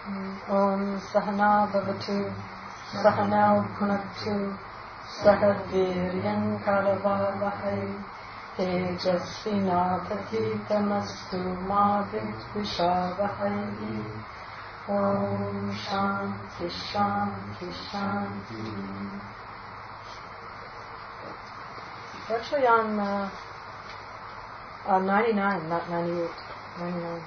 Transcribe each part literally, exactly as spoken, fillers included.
Om Sahana Bhavatu Sahanau Bhunaktu Sahaviryan Karavavahai Tejasvinapatitamastu Ma Vidvishavahai. Om Shanti Shanti Shanti. Actually on uh, uh, ninety-nine, not ninety-eight. ninety-nine.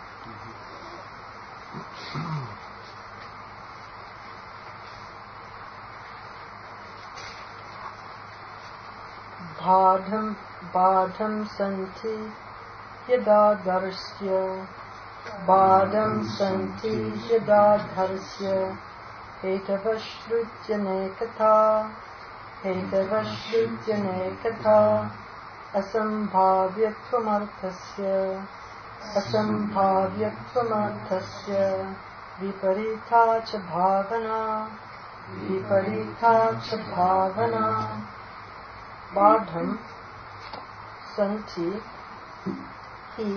Badham Badham Santi Yada Darsya Badham Santi Yada Dharsya Hetavashrujyane Katha Hetavashrujyane Katha Asambhavyatvamarthasya Asambhavyatvamarthasya Viparita cha bhavana Viparita cha bhavana. Badham Santi He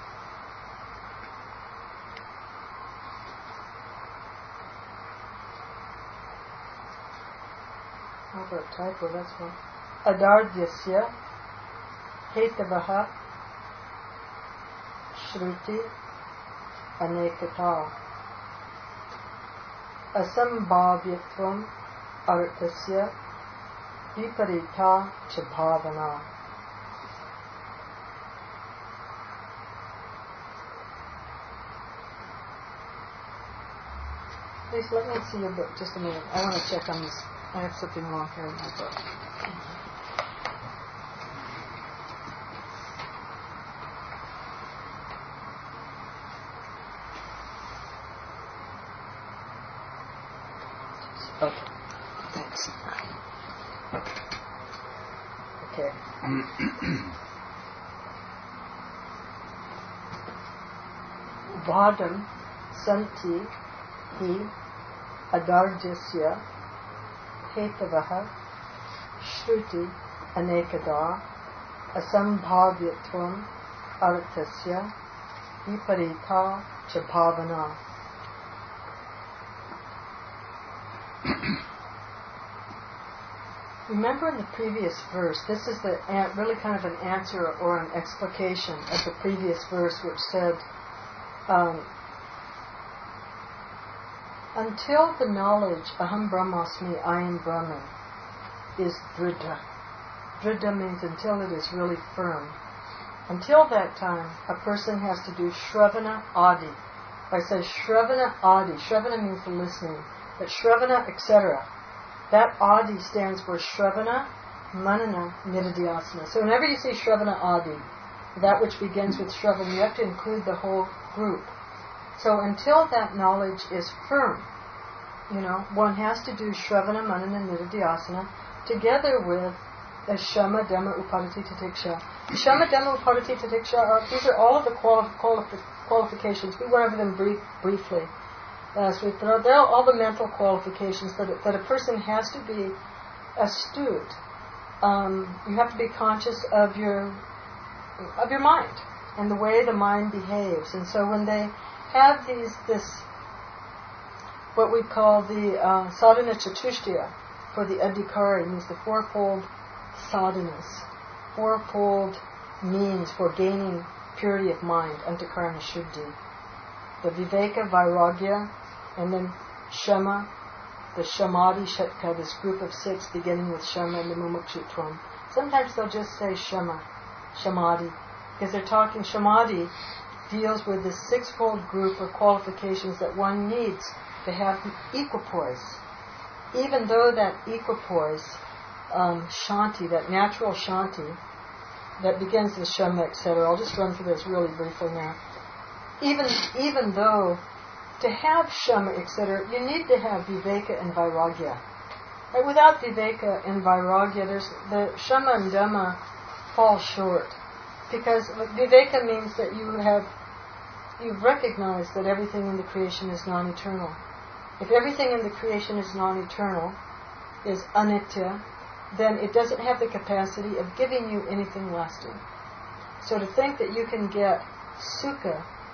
How about typo? That's one. Adardyasya Hetavaha Shruti Anekata Asambhavyatvam Arthasya Viparita cha bhavana. Please let me see your book just a minute. I want to check on this. I have something wrong here in my book. Okay. Thanks. Okay. Vadam Santi Hi Adarjasya Hetavaha Shruti Anekada Asambhavyatvam Arthasya Viparita cha bhavana. Remember in the previous verse, this is the really kind of an answer or an explication of the previous verse, which said, um, until the knowledge Aham Brahmasmi, I am Brahman, is dridha. Dridha means until it is really firm. Until that time, a person has to do Shravana Adi. If I say Shravana Adi, Shravana means listening, but Shravana, et cetera. That Adi stands for Shravana, Manana, Nididhyasana. So whenever you say Shravana Adi, that which begins with Shravana, you have to include the whole group. So until that knowledge is firm, you know, one has to do Shravana, Manana, Nididhyasana together with the Shama, Dhamma, Upadati, Titiksha. Shama, Dhamma, Upadati, Titiksha, are, these are all of the quali- quali- qualifications. We went over them brief, briefly last week. There are, there are all the mental qualifications that a, that a person has to be astute. Um, you have to be conscious of your of your mind and the way the mind behaves. And so when they have these this what we call the uh, sadhana chatushtiya for the adhikari, means the fourfold sadhanas, fourfold means for gaining purity of mind, antakarana shuddhi. The viveka, vairagya, and then shama, the shamadhi shatka, this group of six beginning with shama and the mumukshutvam. Sometimes they'll just say shama, shamadhi, because they're talking, shamadhi deals with this sixfold group of qualifications that one needs to have equipoise. Even though that equipoise, um, shanti, that natural shanti, that begins with shama, et cetera. I'll just run through this really briefly now. Even even though to have shama, et cetera, you need to have viveka and vairagya. Right? Without viveka and vairagya, there's the shama and dhamma fall short, because viveka means that you have you've recognized that everything in the creation is non-eternal. If everything in the creation is non-eternal, is anitya, then it doesn't have the capacity of giving you anything lasting. So to think that you can get sukha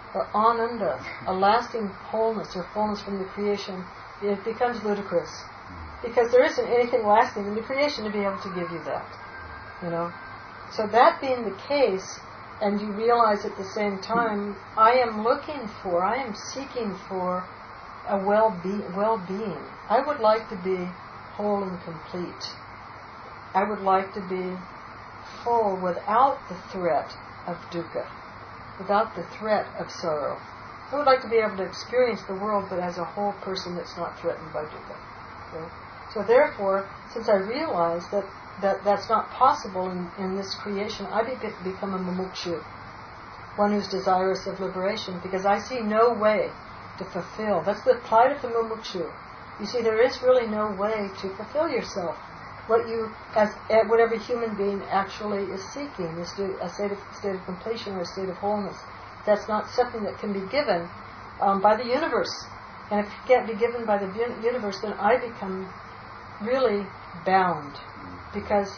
or ananda, a lasting wholeness or fullness from the creation, it becomes ludicrous. Because there isn't anything lasting in the creation to be able to give you that. You know? So that being the case, and you realize at the same time, I am looking for, I am seeking for a well-be- well-being. I would like to be whole and complete. I would like to be full without the threat of dukkha, without the threat of sorrow. I would like to be able to experience the world, but as a whole person that's not threatened by dukkha. Okay? So therefore, since I realize that, that that's not possible in, in this creation, I be, become a mumukshu, one who's desirous of liberation, because I see no way to fulfill. That's the plight of the mumukshu. You see, there is really no way to fulfill yourself. What you, as what every human being actually is seeking, is to a state of, state of completion or a state of wholeness. That's not something that can be given um, by the universe. And if it can't be given by the universe, then I become really bound, because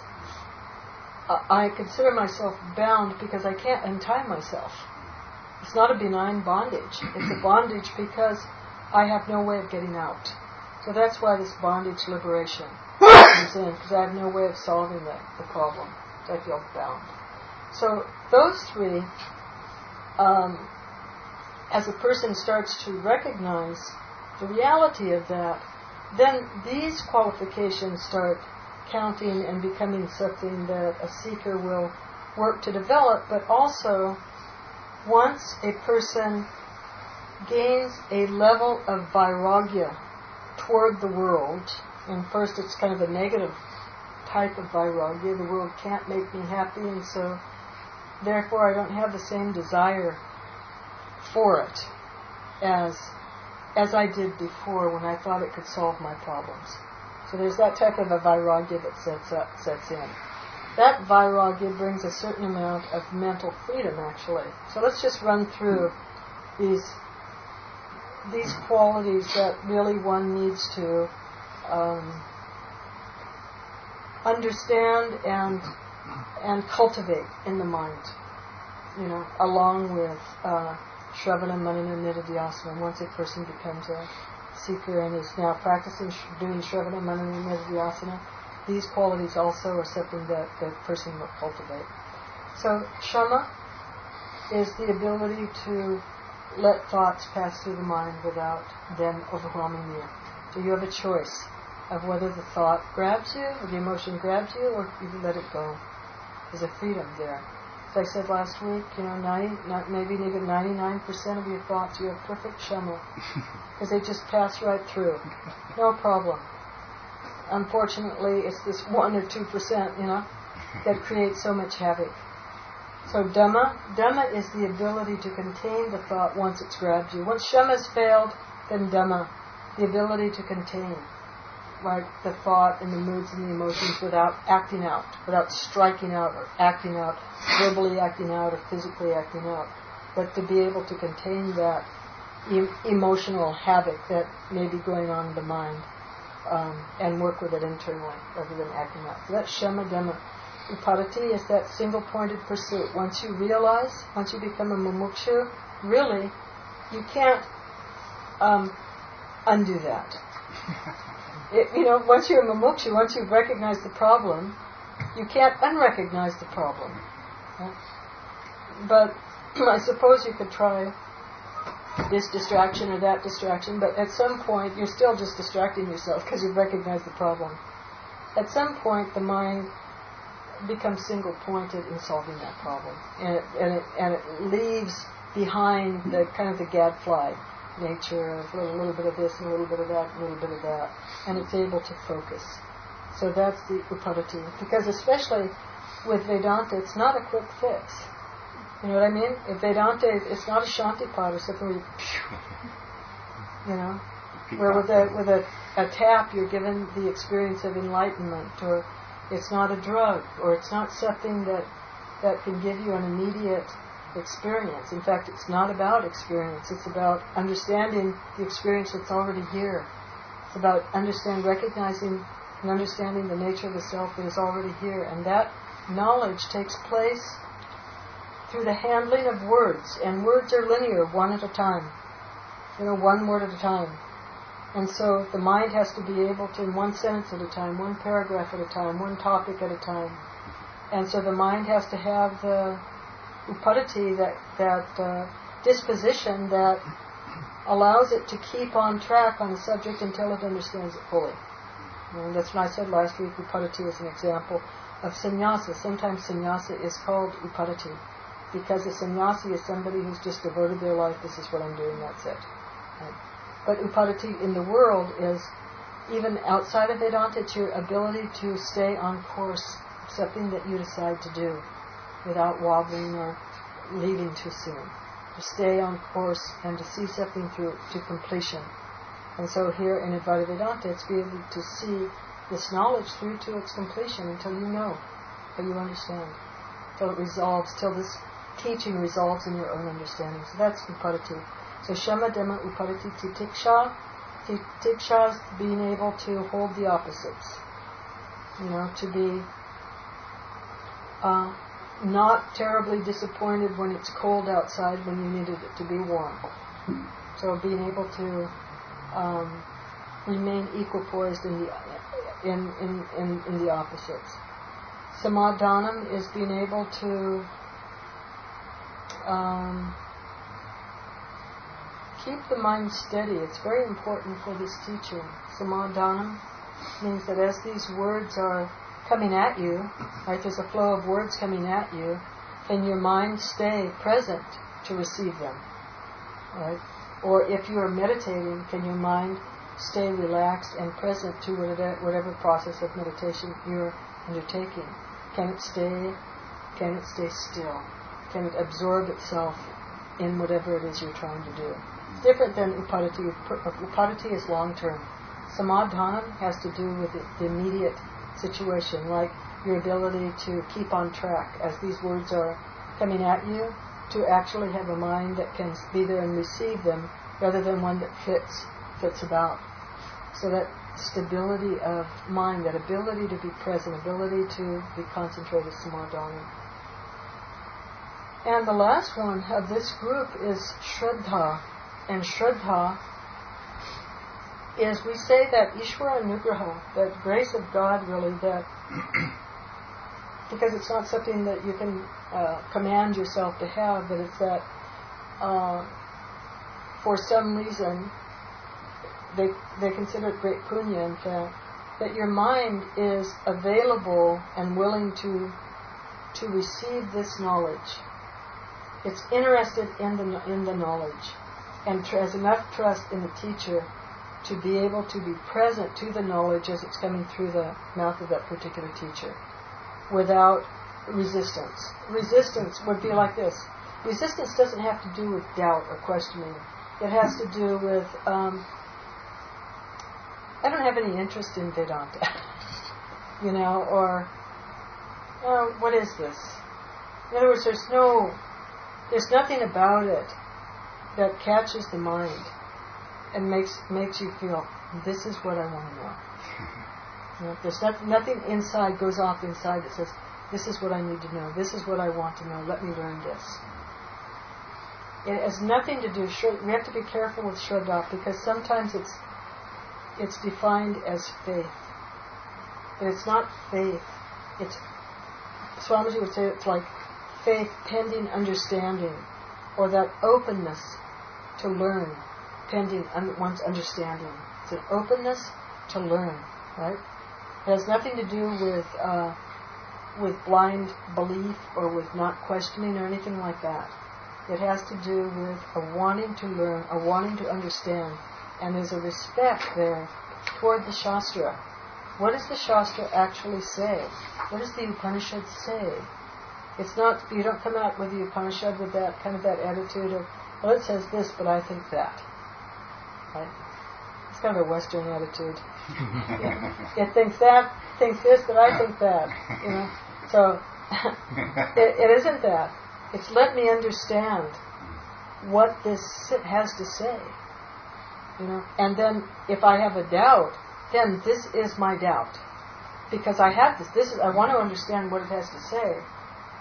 I consider myself bound because I can't untie myself. It's not a benign bondage. It's a bondage because I have no way of getting out. So that's why this bondage liberation comes in, because I have no way of solving the, the problem. So I feel bound. So those three, um, as a person starts to recognize the reality of that, then these qualifications start counting and becoming something that a seeker will work to develop. But also, once a person gains a level of vairagya toward the world, and first it's kind of a negative type of vairagya, the world can't make me happy, and so therefore I don't have the same desire for it as as I did before when I thought it could solve my problems. So there's that type of a vairagya that sets up, sets in. That vairagya brings a certain amount of mental freedom, actually. So let's just run through these these qualities that really one needs to um, understand and and cultivate in the mind. You know, along with uh, Shravana, Manana, Nididhyasana. Once a person becomes a seeker and is now practicing sh- doing Shravana, Manana, Nididhyasana, these qualities also are something that the person will cultivate. So shama is the ability to let thoughts pass through the mind without them overwhelming you. So you have a choice of whether the thought grabs you, or the emotion grabs you, or you let it go. There's a freedom there. As I said last week, you know, ninety, not maybe even ninety-nine percent of your thoughts, you have perfect shama, because they just pass right through. No problem. Unfortunately, it's this one or two percent, you know, that creates so much havoc. So Dhamma, Dhamma is the ability to contain the thought once it's grabbed you. Once Shama's failed, then Dhamma, the ability to contain, like the thought and the moods and the emotions without acting out, without striking out or acting out, verbally acting out or physically acting out, but to be able to contain that e- emotional havoc that may be going on in the mind, um, and work with it internally rather than acting out. So that's Shama Dhamma. Upadati is that single-pointed pursuit. Once you realize, once you become a mumukshu, really, you can't um, undo that. It, you know, once you're a mumukshu, once you've recognized the problem, you can't unrecognize the problem. Right? But I suppose you could try this distraction or that distraction, but at some point you're still just distracting yourself because you've recognized the problem. At some point the mind becomes single-pointed in solving that problem, and it, and it, and it leaves behind the kind of the gadfly nature of a little, little bit of this and a little bit of that and a little bit of that, and it's able to focus. So that's the upadati. Because especially with Vedanta, it's not a quick fix. You know what I mean? If Vedanta, it's not a Shantipad or something where you, you know, where with a with a, a tap you're given the experience of enlightenment, or it's not a drug, or it's not something that that can give you an immediate experience. In fact, it's not about experience. It's about understanding the experience that's already here. It's about understand, recognizing and understanding the nature of the self that is already here. And that knowledge takes place through the handling of words, and words are linear, one at a time, you know, one word at a time. And so the mind has to be able to, in one sentence at a time, one paragraph at a time, one topic at a time. And so the mind has to have the upadati, that, that uh, disposition that allows it to keep on track on a subject until it understands it fully. And that's what I said last week. Upadati is an example of sannyasa. Sometimes sannyasa is called upadati because a sannyasi is somebody who's just devoted their life. This is what I'm doing, that's it. Right? But upadati in the world is, even outside of Vedanta, it's your ability to stay on course, something that you decide to do without wobbling or leaving too soon. To stay on course and to see something through to completion. And so here in Advaita Vedanta, it's be able to see this knowledge through to its completion until you know, until you understand, till it resolves, till this teaching resolves in your own understanding. So that's upadati. So shama dhamma upadati titiksha. Titiksha is being able to hold the opposites. You know, to be uh, not terribly disappointed when it's cold outside when you needed it to be warm. So being able to um, remain equipoised in the in, in, in, in the opposites. Samadhanam is being able to um, keep the mind steady. It's very important for this teaching. Samadhanam means that as these words are coming at you, right, there's a flow of words coming at you, can your mind stay present to receive them? Right? Or if you are meditating, can your mind stay relaxed and present to whatever, whatever process of meditation you're undertaking? Can it stay, can it stay still? Can it absorb itself in whatever it is you're trying to do? It's different than upadati. Upadati is long-term. Samadhanam has to do with the, the immediate situation, like your ability to keep on track as these words are coming at you, to actually have a mind that can be there and receive them, rather than one that flits, flits about. So that stability of mind, that ability to be present, ability to be concentrated, samadhana. And the last one of this group is Shraddha. And Shraddha is, we say that Ishvara Anugraha, that grace of God really, that because it's not something that you can uh, command yourself to have, but it's that uh, for some reason they they consider it great punya, in fact, that your mind is available and willing to to receive this knowledge. It's interested in the in the knowledge, and tr- has enough trust in the teacher to be able to be present to the knowledge as it's coming through the mouth of that particular teacher, without resistance. Resistance would be like this. Resistance doesn't have to do with doubt or questioning. It has to do with, um, I don't have any interest in Vedanta, you know, or, oh, what is this? In other words, there's no, there's nothing about it that catches the mind and makes makes you feel, this is what I want to know. You know, there's not, nothing inside goes off inside that says, this is what I need to know, this is what I want to know, let me learn this. It has nothing to do, we have to be careful with Shraddha, because sometimes it's it's defined as faith. But it's not faith. It's, Swamiji would say it's like faith pending understanding, or that openness to learn pending un- one's understanding. It's an openness to learn, right? It has nothing to do with uh, with blind belief or with not questioning or anything like that. It has to do with a wanting to learn, a wanting to understand, and there's a respect there toward the Shastra. What does the Shastra actually say? What does the Upanishad say? It's not, you don't come out with the Upanishad with that kind of that attitude of, well, it says this, but I think that. Right? It's kind of a Western attitude. Yeah. It thinks that, thinks this, but I think that. You know, so it, it isn't that. It's let me understand what this has to say. You know, and then if I have a doubt, then this is my doubt, because I have this. This is I want to understand what it has to say.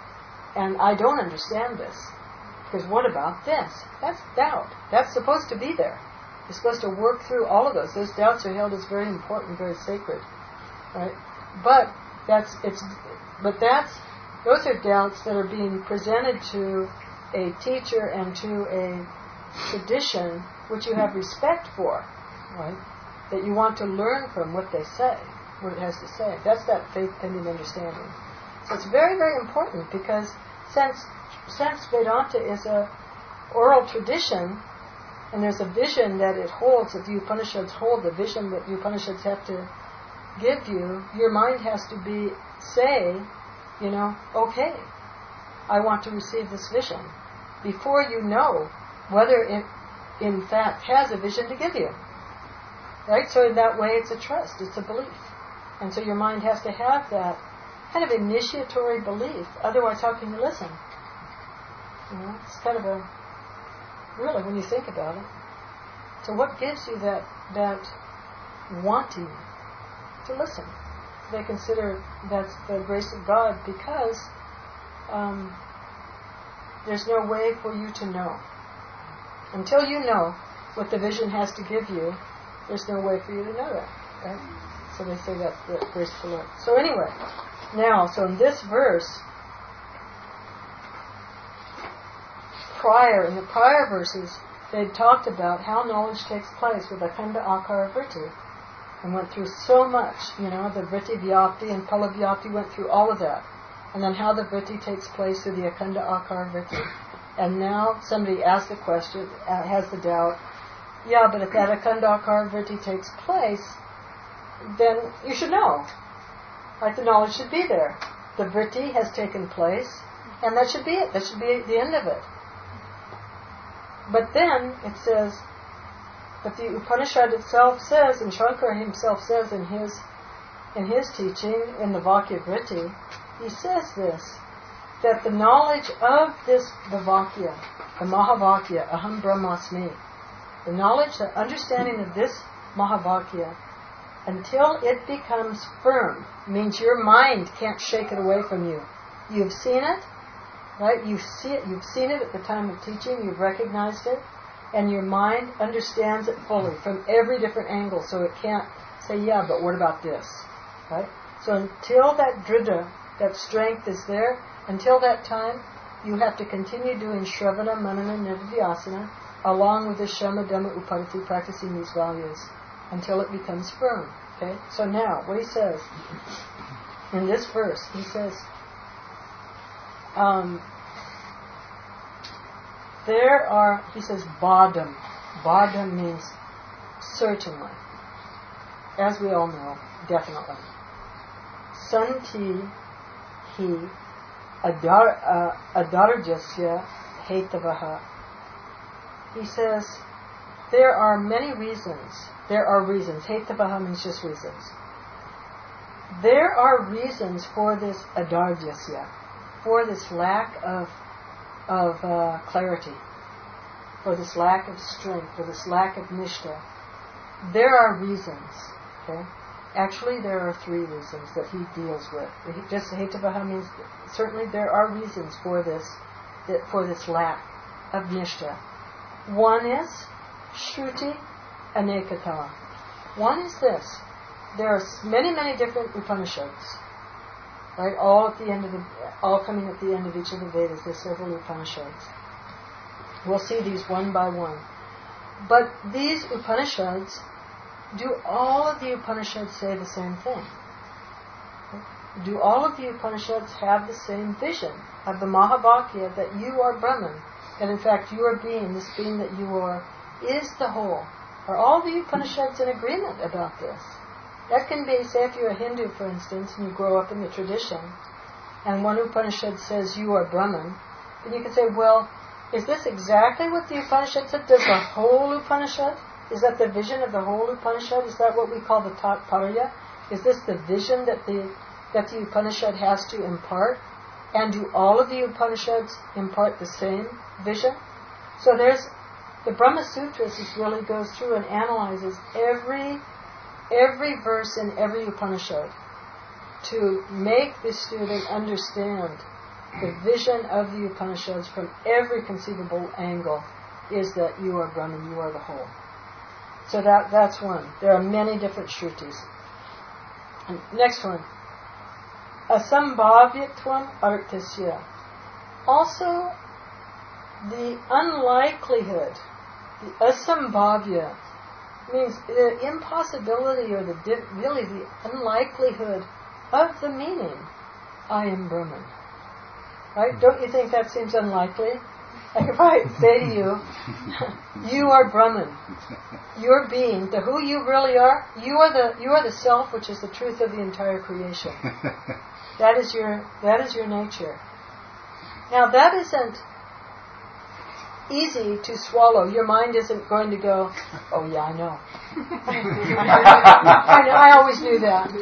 and I don't understand this. Because what about this? That's doubt. That's supposed to be there. You're supposed to work through all of those. Those doubts are held as very important, very sacred, right? But that's it's. But that's those are doubts that are being presented to a teacher and to a tradition which you have respect for, right? That you want to learn from what they say, what it has to say. That's that faith-pending understanding. So it's very, very important because since since Vedanta is a oral tradition, and there's a vision that it holds, that the Upanishads hold, the vision that the Upanishads have to give you, your mind has to be, say, you know, okay, I want to receive this vision, before you know whether it in fact has a vision to give you. Right? So in that way it's a trust, it's a belief. And so your mind has to have that kind of initiatory belief, otherwise how can you listen? You know, it's kind of a really, when you think about it. So what gives you that that wanting to listen? They consider that's the grace of God because um, there's no way for you to know. Until you know what the vision has to give you, there's no way for you to know that. Right? So they say that's the grace of the Lord. So anyway, now, so in this verse, prior, in the prior verses, they talked about how knowledge takes place with Akhanda Akara Vritti, and went through so much, you know, the Vritti Vyapti and Pala Vyapti went through all of that, and then how the Vritti takes place through the Akhanda Akara Vritti. And now somebody asks the question, uh, has the doubt, yeah, but if that Akhanda Akara Vritti takes place, then you should know. Right? The knowledge should be there. The Vritti has taken place, and that should be it. That should be the end of it. But then it says that the Upanishad itself says, and Shankara himself says in his in his teaching, in the Vakya Vritti, he says this, that the knowledge of this, the Vakya, the Mahavakya, Aham Brahmasmi, the knowledge, the understanding of this Mahavakya, until it becomes firm, means your mind can't shake it away from you. You've seen it, right? You see it. You've seen it at the time of teaching. You've recognized it, and your mind understands it fully from every different angle. So it can't say, "Yeah, but what about this?" Right? So until that drida, that strength is there, until that time, you have to continue doing Shravana, Manana, Nididhyasana, along with the Shama, Dhamma, Upadati, practicing these values until it becomes firm. Okay. So now, what he says in this verse, he says. Um, there are, he says, badam. Badam means certainly. As we all know, definitely. Santi hi adar, uh, adarjasya hetavaha. He says, there are many reasons. There are reasons. Hetavaha means just reasons. There are reasons for this adarjasya, for this lack of of uh, clarity, for this lack of strength, for this lack of nishta. There are reasons. Okay, actually there are three reasons that he deals with. He just hetavaha means certainly there are reasons for this, that for this lack of nishta. One is shruti anekata. One is this: there are many, many different Upanishads. Right, all at the end of the, all coming at the end of each of the Vedas. There's several Upanishads. We'll see these one by one. But these Upanishads, do all of the Upanishads say the same thing? Do all of the Upanishads have the same vision of the Mahavakya, that you are Brahman, and in fact you are being, this being that you are, is the whole? Are all the Upanishads in agreement about this? That can be, say if you're a Hindu, for instance, and you grow up in the tradition, and one Upanishad says you are Brahman, then you can say, well, is this exactly what the Upanishad said? Does the whole Upanishad? Is that the vision of the whole Upanishad? Is that what we call the Tatparya? Is this the vision that the that the Upanishad has to impart? And do all of the Upanishads impart the same vision? So there's, the Brahma Sutras just really goes through and analyzes every every verse in every Upanishad to make the student understand The vision of the Upanishads from every conceivable angle is that you are Brahman, you are the whole. So that that's one. There are many different Shrutis. And next one. Asambhavyatvam artasya. Also, the unlikelihood, the asambhavya, means the impossibility or the di- really the unlikelihood of the meaning, I am Brahman. Right? Don't you think that seems unlikely? Like if I say to you, you are Brahman, your being, the who you really are, you are the you are the self, which is the truth of the entire creation. That is your that is your nature. Now that isn't easy to swallow. Your mind isn't going to go, oh yeah, I know. I, know I always knew that.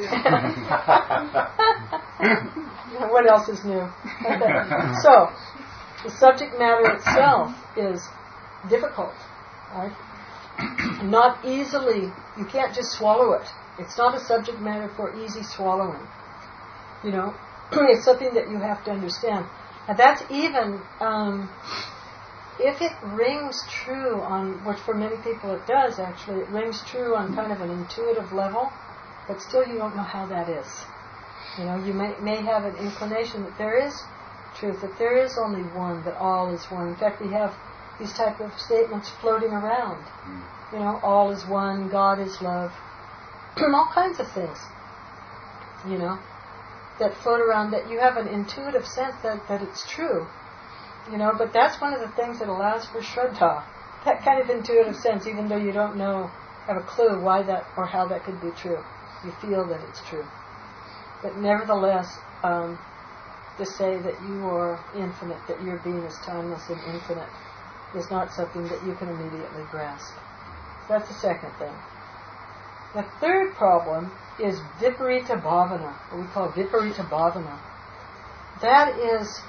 What else is new? So, the subject matter itself is difficult, right? Not easily, you can't just swallow it. It's not a subject matter for easy swallowing. You know, it's something that you have to understand. And that's even, um, if it rings true on, which for many people it does actually, it rings true on kind of an intuitive level, but still you don't know how that is. You know, you may, may have an inclination that there is truth, that there is only one, that all is one. In fact, we have these type of statements floating around. You know, all is one, God is love, all kinds of things, you know, that float around, that you have an intuitive sense that, that it's true. You know, but that's one of the things that allows for Shraddha, that kind of intuitive sense, even though you don't know, have a clue why that or how that could be true. You feel that it's true. But nevertheless, um, to say that you are infinite, that your being is timeless and infinite, is not something that you can immediately grasp. That's the second thing. The third problem is Viparita Bhavana, what we call Viparita Bhavana. That is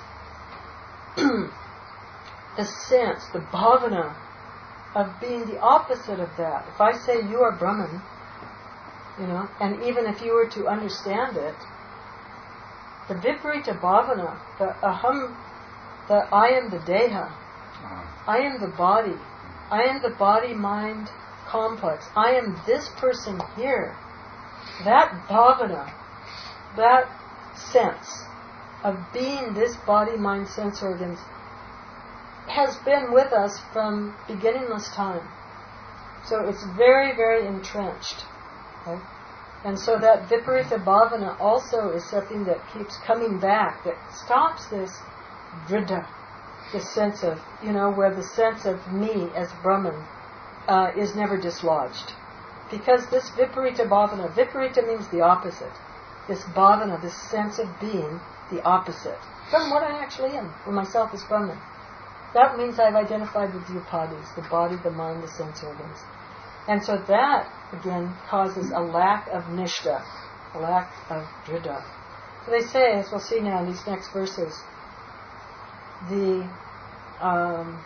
the sense, the bhavana of being the opposite of that. If I say you are Brahman, you know, and even if you were to understand it, the Viparita Bhavana, the aham, the I am the deha, I am the body, I am the body-mind complex, I am this person here, that bhavana, that sense of being this body, mind, sense organs has been with us from beginningless time. So it's very, very entrenched. Okay? And so that Viparita Bhavana also is something that keeps coming back, that stops this Vriddha, the sense of, you know, where the sense of me as Brahman uh, is never dislodged. Because this Viparita Bhavana, Viparita means the opposite. This Bhavana, this sense of being, the opposite from what I actually am, for myself as Brahman. That means I've identified with the upadhis, the body, the mind, the sense organs. And so that, again, causes a lack of nishta, a lack of vriddha. So they say, as we'll see now in these next verses, the um,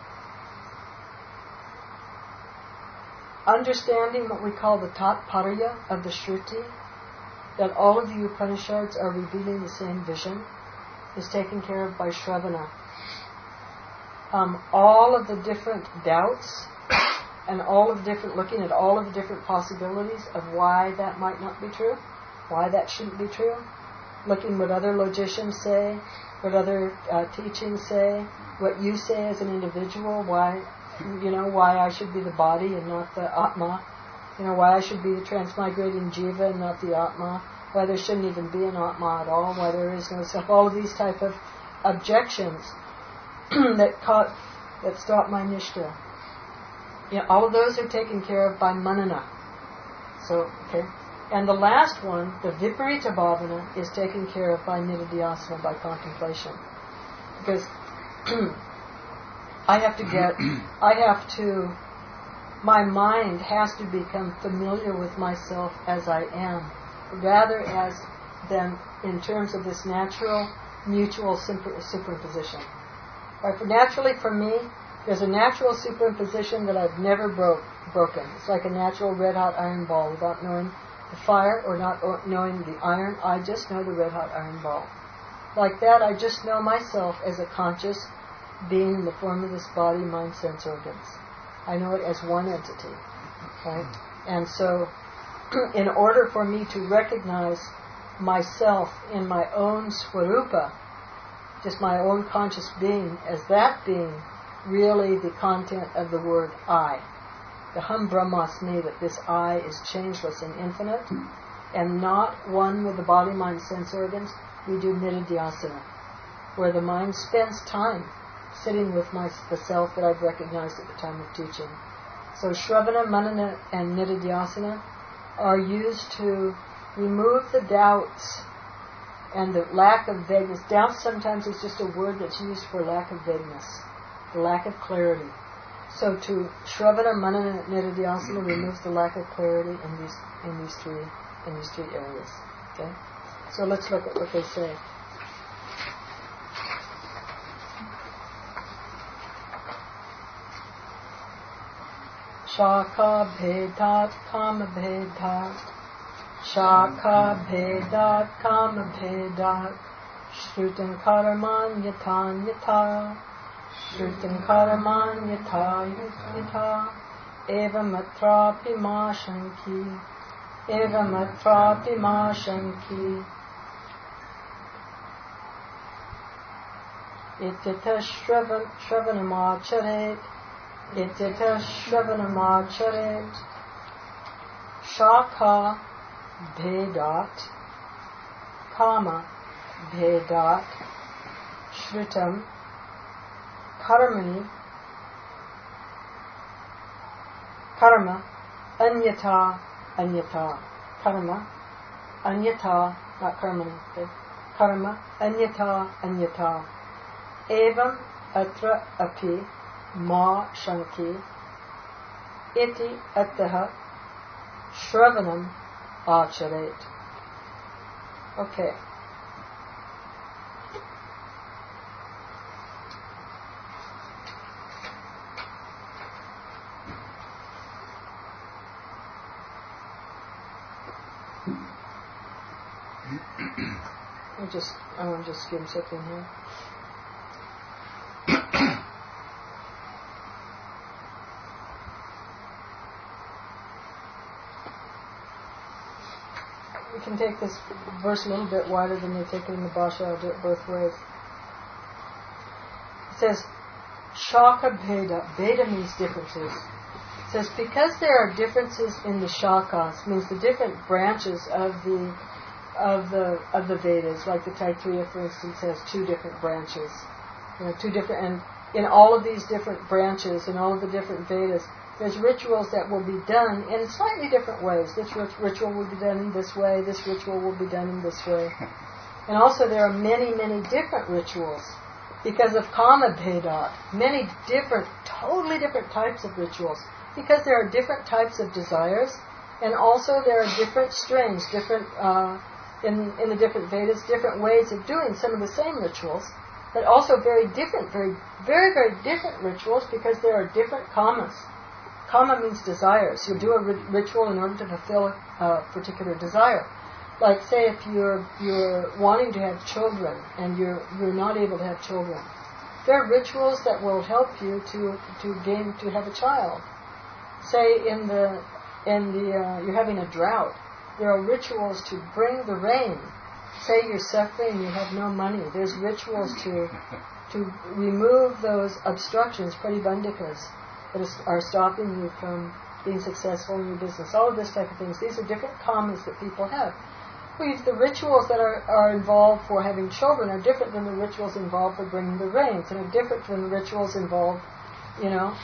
understanding what we call the tatparya of the Shruti, that all of the Upanishads are revealing the same vision, is taken care of by Shravana. Um, all of the different doubts and all of the different, looking at all of the different possibilities of why that might not be true, why that shouldn't be true, looking what other logicians say, what other uh, teachings say, what you say as an individual, why, you know, why I should be the body and not the Atma, you know, why I should be the transmigrating jiva and not the Atma, why there shouldn't even be an Atma at all, why there is no self, all of these type of objections that caught, that stop my nishta. You know, all of those are taken care of by manana. So, okay. And the last one, the Viparita Bhavana, is taken care of by nididhyasana, by contemplation. Because I have to get, I have to, my mind has to become familiar with myself as I am, rather as than in terms of this natural mutual super, superimposition. Right? For naturally, for me, there's a natural superimposition that I've never broke, broken. It's like a natural red-hot iron ball. Without knowing the fire or not knowing the iron, I just know the red-hot iron ball. like that, I just know myself as a conscious being in the form of this body, mind, sense organs. I know it as one entity, right? And so, in order for me to recognize myself in my own swarupa, just my own conscious being, as that being really the content of the word I, the Hum Brahmasmi, that this I is changeless and infinite, and not one with the body, mind, sense organs, we do Nididhyasana, where the mind spends time sitting with my, the self that I've recognized at the time of teaching. So Shravana, Manana, and Nididhyasana are used to remove the doubts and the lack of vagueness. Doubt sometimes is just a word that's used for lack of vagueness, the lack of clarity. So to Shravana, Manana, and Nididhyasana removes the lack of clarity in these in these three in these three areas. Okay? So let's look at what they say. Shaka bhedat kama bhedat, Shaka bhedat kama bhedat, Shrutam karaman yatan yata, Shrutam karaman yata yata, Eva matrapi ma shanki, Eva matrapi ma shanki. Ityata shravanamacharet, Ityata shravanamacharet, Shaka bhedat, Kama bhedat, Shrutam, Karmani, Karma, Anyata, Anyata, Karma, Anyata, not Karmani, okay? Karma, Anyata, Anyata, Evam atra api ma shanki, iti ataha shravanam acharet. Okay. I just I want to just skim something here. We can take this verse a little bit wider than they take it in the Bhasha. I'll do it both ways. It says, Shaka Bheda. Bheda means differences. It says, because there are differences in the Shakas, means the different branches of the of the of the Vedas, like the Taittiriya, for instance, has two different branches. You know, two different, and in all of these different branches, in all of the different Vedas, there's rituals that will be done in slightly different ways. This ritual will be done in this way, this ritual will be done in this way. And also there are many, many different rituals because of Kama Bhedat. Many different, totally different types of rituals because there are different types of desires, and also there are different strains, different, uh, in, in the different Vedas, different ways of doing some of the same rituals, but also very different, very, very, very different rituals because there are different kamas. Kama means desires. You do a ri- ritual in order to fulfill a particular desire. Like, say, if you're you're wanting to have children and you're you're not able to have children, there are rituals that will help you to to gain to have a child. Say in the in the uh, you're having a drought, there are rituals to bring the rain. Say you're suffering, you have no money. There's rituals to to remove those obstructions, pratibandhikas, that are stopping you from being successful in your business. All of this type of things. These are different kamas that people have. Well, the rituals that are, are involved for having children are different than the rituals involved for bringing the rains, and are different than the rituals involved, you know,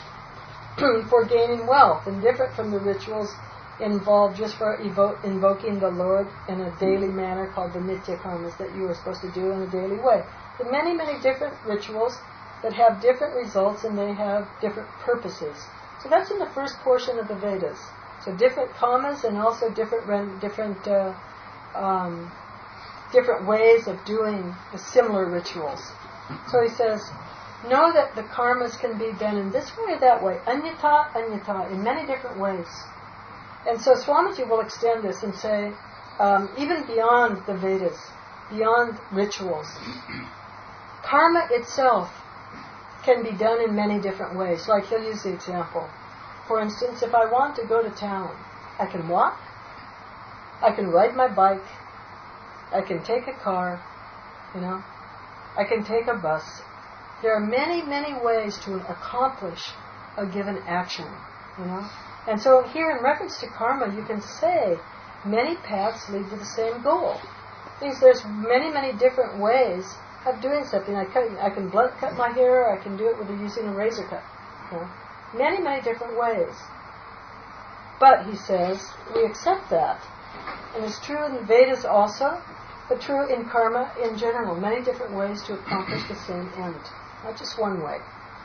for gaining wealth, and different from the rituals involved just for evo- invoking the Lord in a daily manner called the nitya karmas that you are supposed to do in a daily way. But many, many different rituals that have different results, and they have different purposes. So that's in the first portion of the Vedas. So different kamas and also different different uh, um, different ways of doing the similar rituals. So he says, know that the karmas can be done in this way or that way, anyata, anyata, in many different ways. And so Swamiji will extend this and say, um, even beyond the Vedas, beyond rituals. Karma itself can be done in many different ways. Like he'll use the example. For instance, if I want to go to town, I can walk, I can ride my bike, I can take a car, you know, I can take a bus. There are many, many ways to accomplish a given action, you know. And so here in reference to karma, you can say many paths lead to the same goal. It means there's many, many different ways of doing something. I, cut, I can blunt cut my hair, I can do it with using a razor cut. You know. Many, many different ways. But, he says, we accept that. And it's true in the Vedas also, but true in karma in general. Many different ways to accomplish the same end. Not just one way.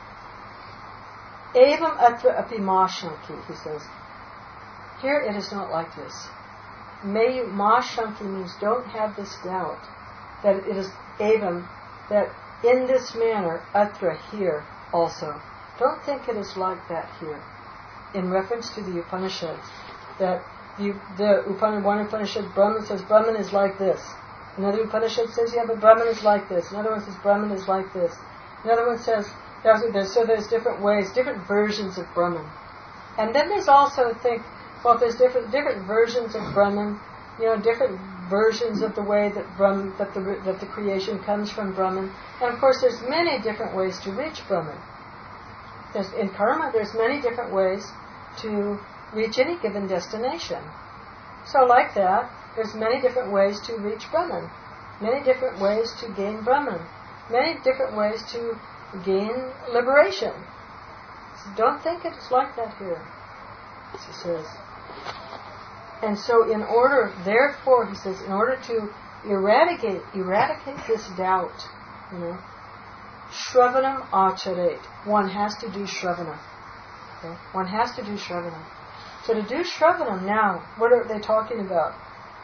Evam atra api ma shanki, he says. Here it is not like this. May you, ma shanki means don't have this doubt that it is evam, that in this manner, atra, here also. Don't think it is like that here. In reference to the Upanishads, that the, the Upanishad, one Upanishad, Brahman says Brahman is like this. Another Upanishad says, yeah, but Brahman is like this. Another one says Brahman is like this. Another one says, there's, so there's different ways, different versions of Brahman. And then there's also, think, well, if there's different different versions of Brahman, you know, different versions of the way that Brahman, that the that the creation comes from Brahman. And of course, there's many different ways to reach Brahman. There's, in karma, there's many different ways to reach any given destination. So like that, there's many different ways to reach Brahman, many different ways to gain Brahman, many different ways to gain liberation. So don't think it's like that here, he says. And so in order, therefore, he says, in order to eradicate, eradicate this doubt, you know, Shravanam acharet. One has to do Shravanam. Okay? One has to do Shravanam. So to do Shravanam now, what are they talking about?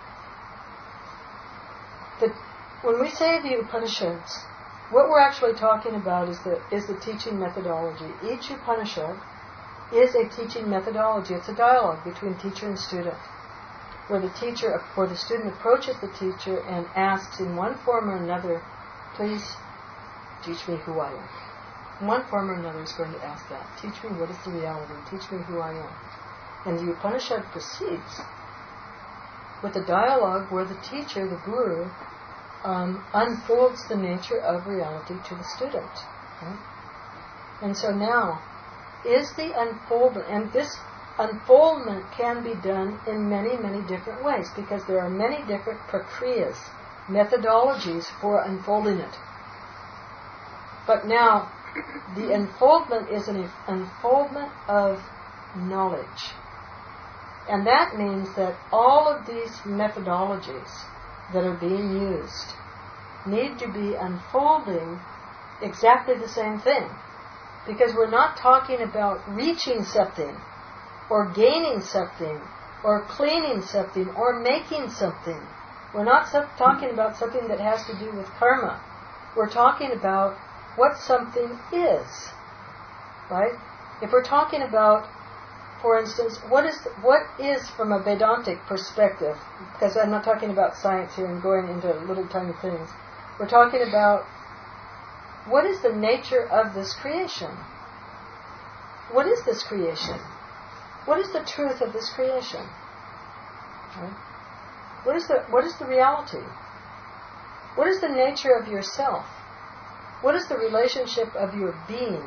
The, when we say the Upanishads, what we're actually talking about is the, is the teaching methodology. Each Upanishad is a teaching methodology. It's a dialogue between teacher and student, where the teacher, where the student approaches the teacher and asks in one form or another, please teach me who I am. In one form or another is going to ask that. Teach me what is the reality. Teach me who I am. And the Upanishad proceeds with a dialogue where the teacher, the guru, um, unfolds the nature of reality to the student. Right? And so now, is the unfoldment, and this unfoldment can be done in many, many different ways, because there are many different prakriyas, methodologies for unfolding it. But now, the unfoldment is an unfoldment of knowledge. And that means that all of these methodologies that are being used need to be unfolding exactly the same thing. Because we're not talking about reaching something, or gaining something, or cleaning something, or making something. We're not talking about something that has to do with karma. We're talking about what something is, right? If we're talking about, for instance, what is what is from a Vedantic perspective, because I'm not talking about science here and going into little tiny things. We're talking about what is the nature of this creation? What is this creation? What is the truth of this creation? Right? What is the what is the reality? What is the nature of yourself? What is the relationship of your being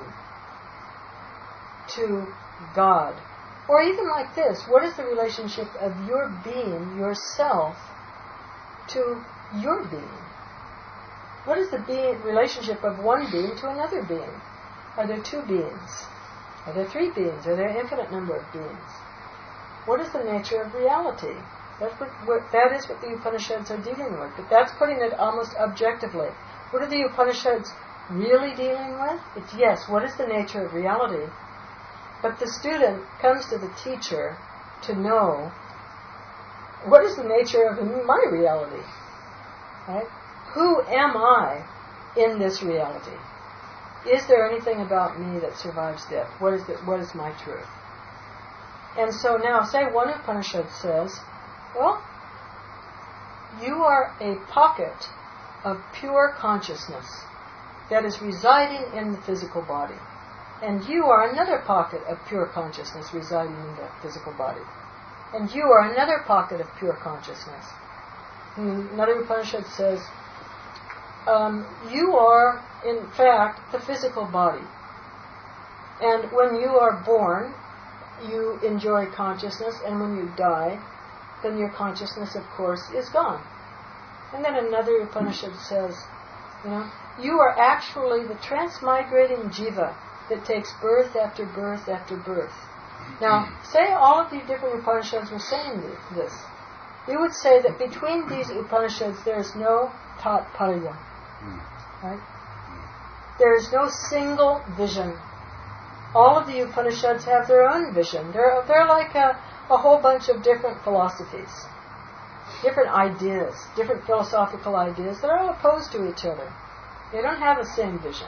to God? Or even like this, what is the relationship of your being, yourself, to your being? What is the being, relationship of one being to another being? Are there two beings? Are there three beings? Are there an infinite number of beings? What is the nature of reality? That's what, what, that is what the Upanishads are dealing with. But that's putting it almost objectively. What are the Upanishads really dealing with? It's yes, what is the nature of reality? But the student comes to the teacher to know what is the nature of my reality? Right? Who am I in this reality? Is there anything about me that survives death? What is the, what is my truth? And so now, say one Upanishad says, well, you are a pocket of pure consciousness that is residing in the physical body. And you are another pocket of pure consciousness residing in that physical body. And you are another pocket of pure consciousness. Another Upanishad says, um, you are, in fact, the physical body. And when you are born, you enjoy consciousness, and when you die, then your consciousness, of course, is gone. And then another Upanishad says, you know, you are actually the transmigrating jiva that takes birth after birth after birth. Now, say all of the different Upanishads were saying this. We would say that between these Upanishads there is no tatparya. Right? There is no single vision. All of the Upanishads have their own vision. They're, they're like a, a whole bunch of different philosophies, different ideas, different philosophical ideas that are all opposed to each other. They don't have the same vision.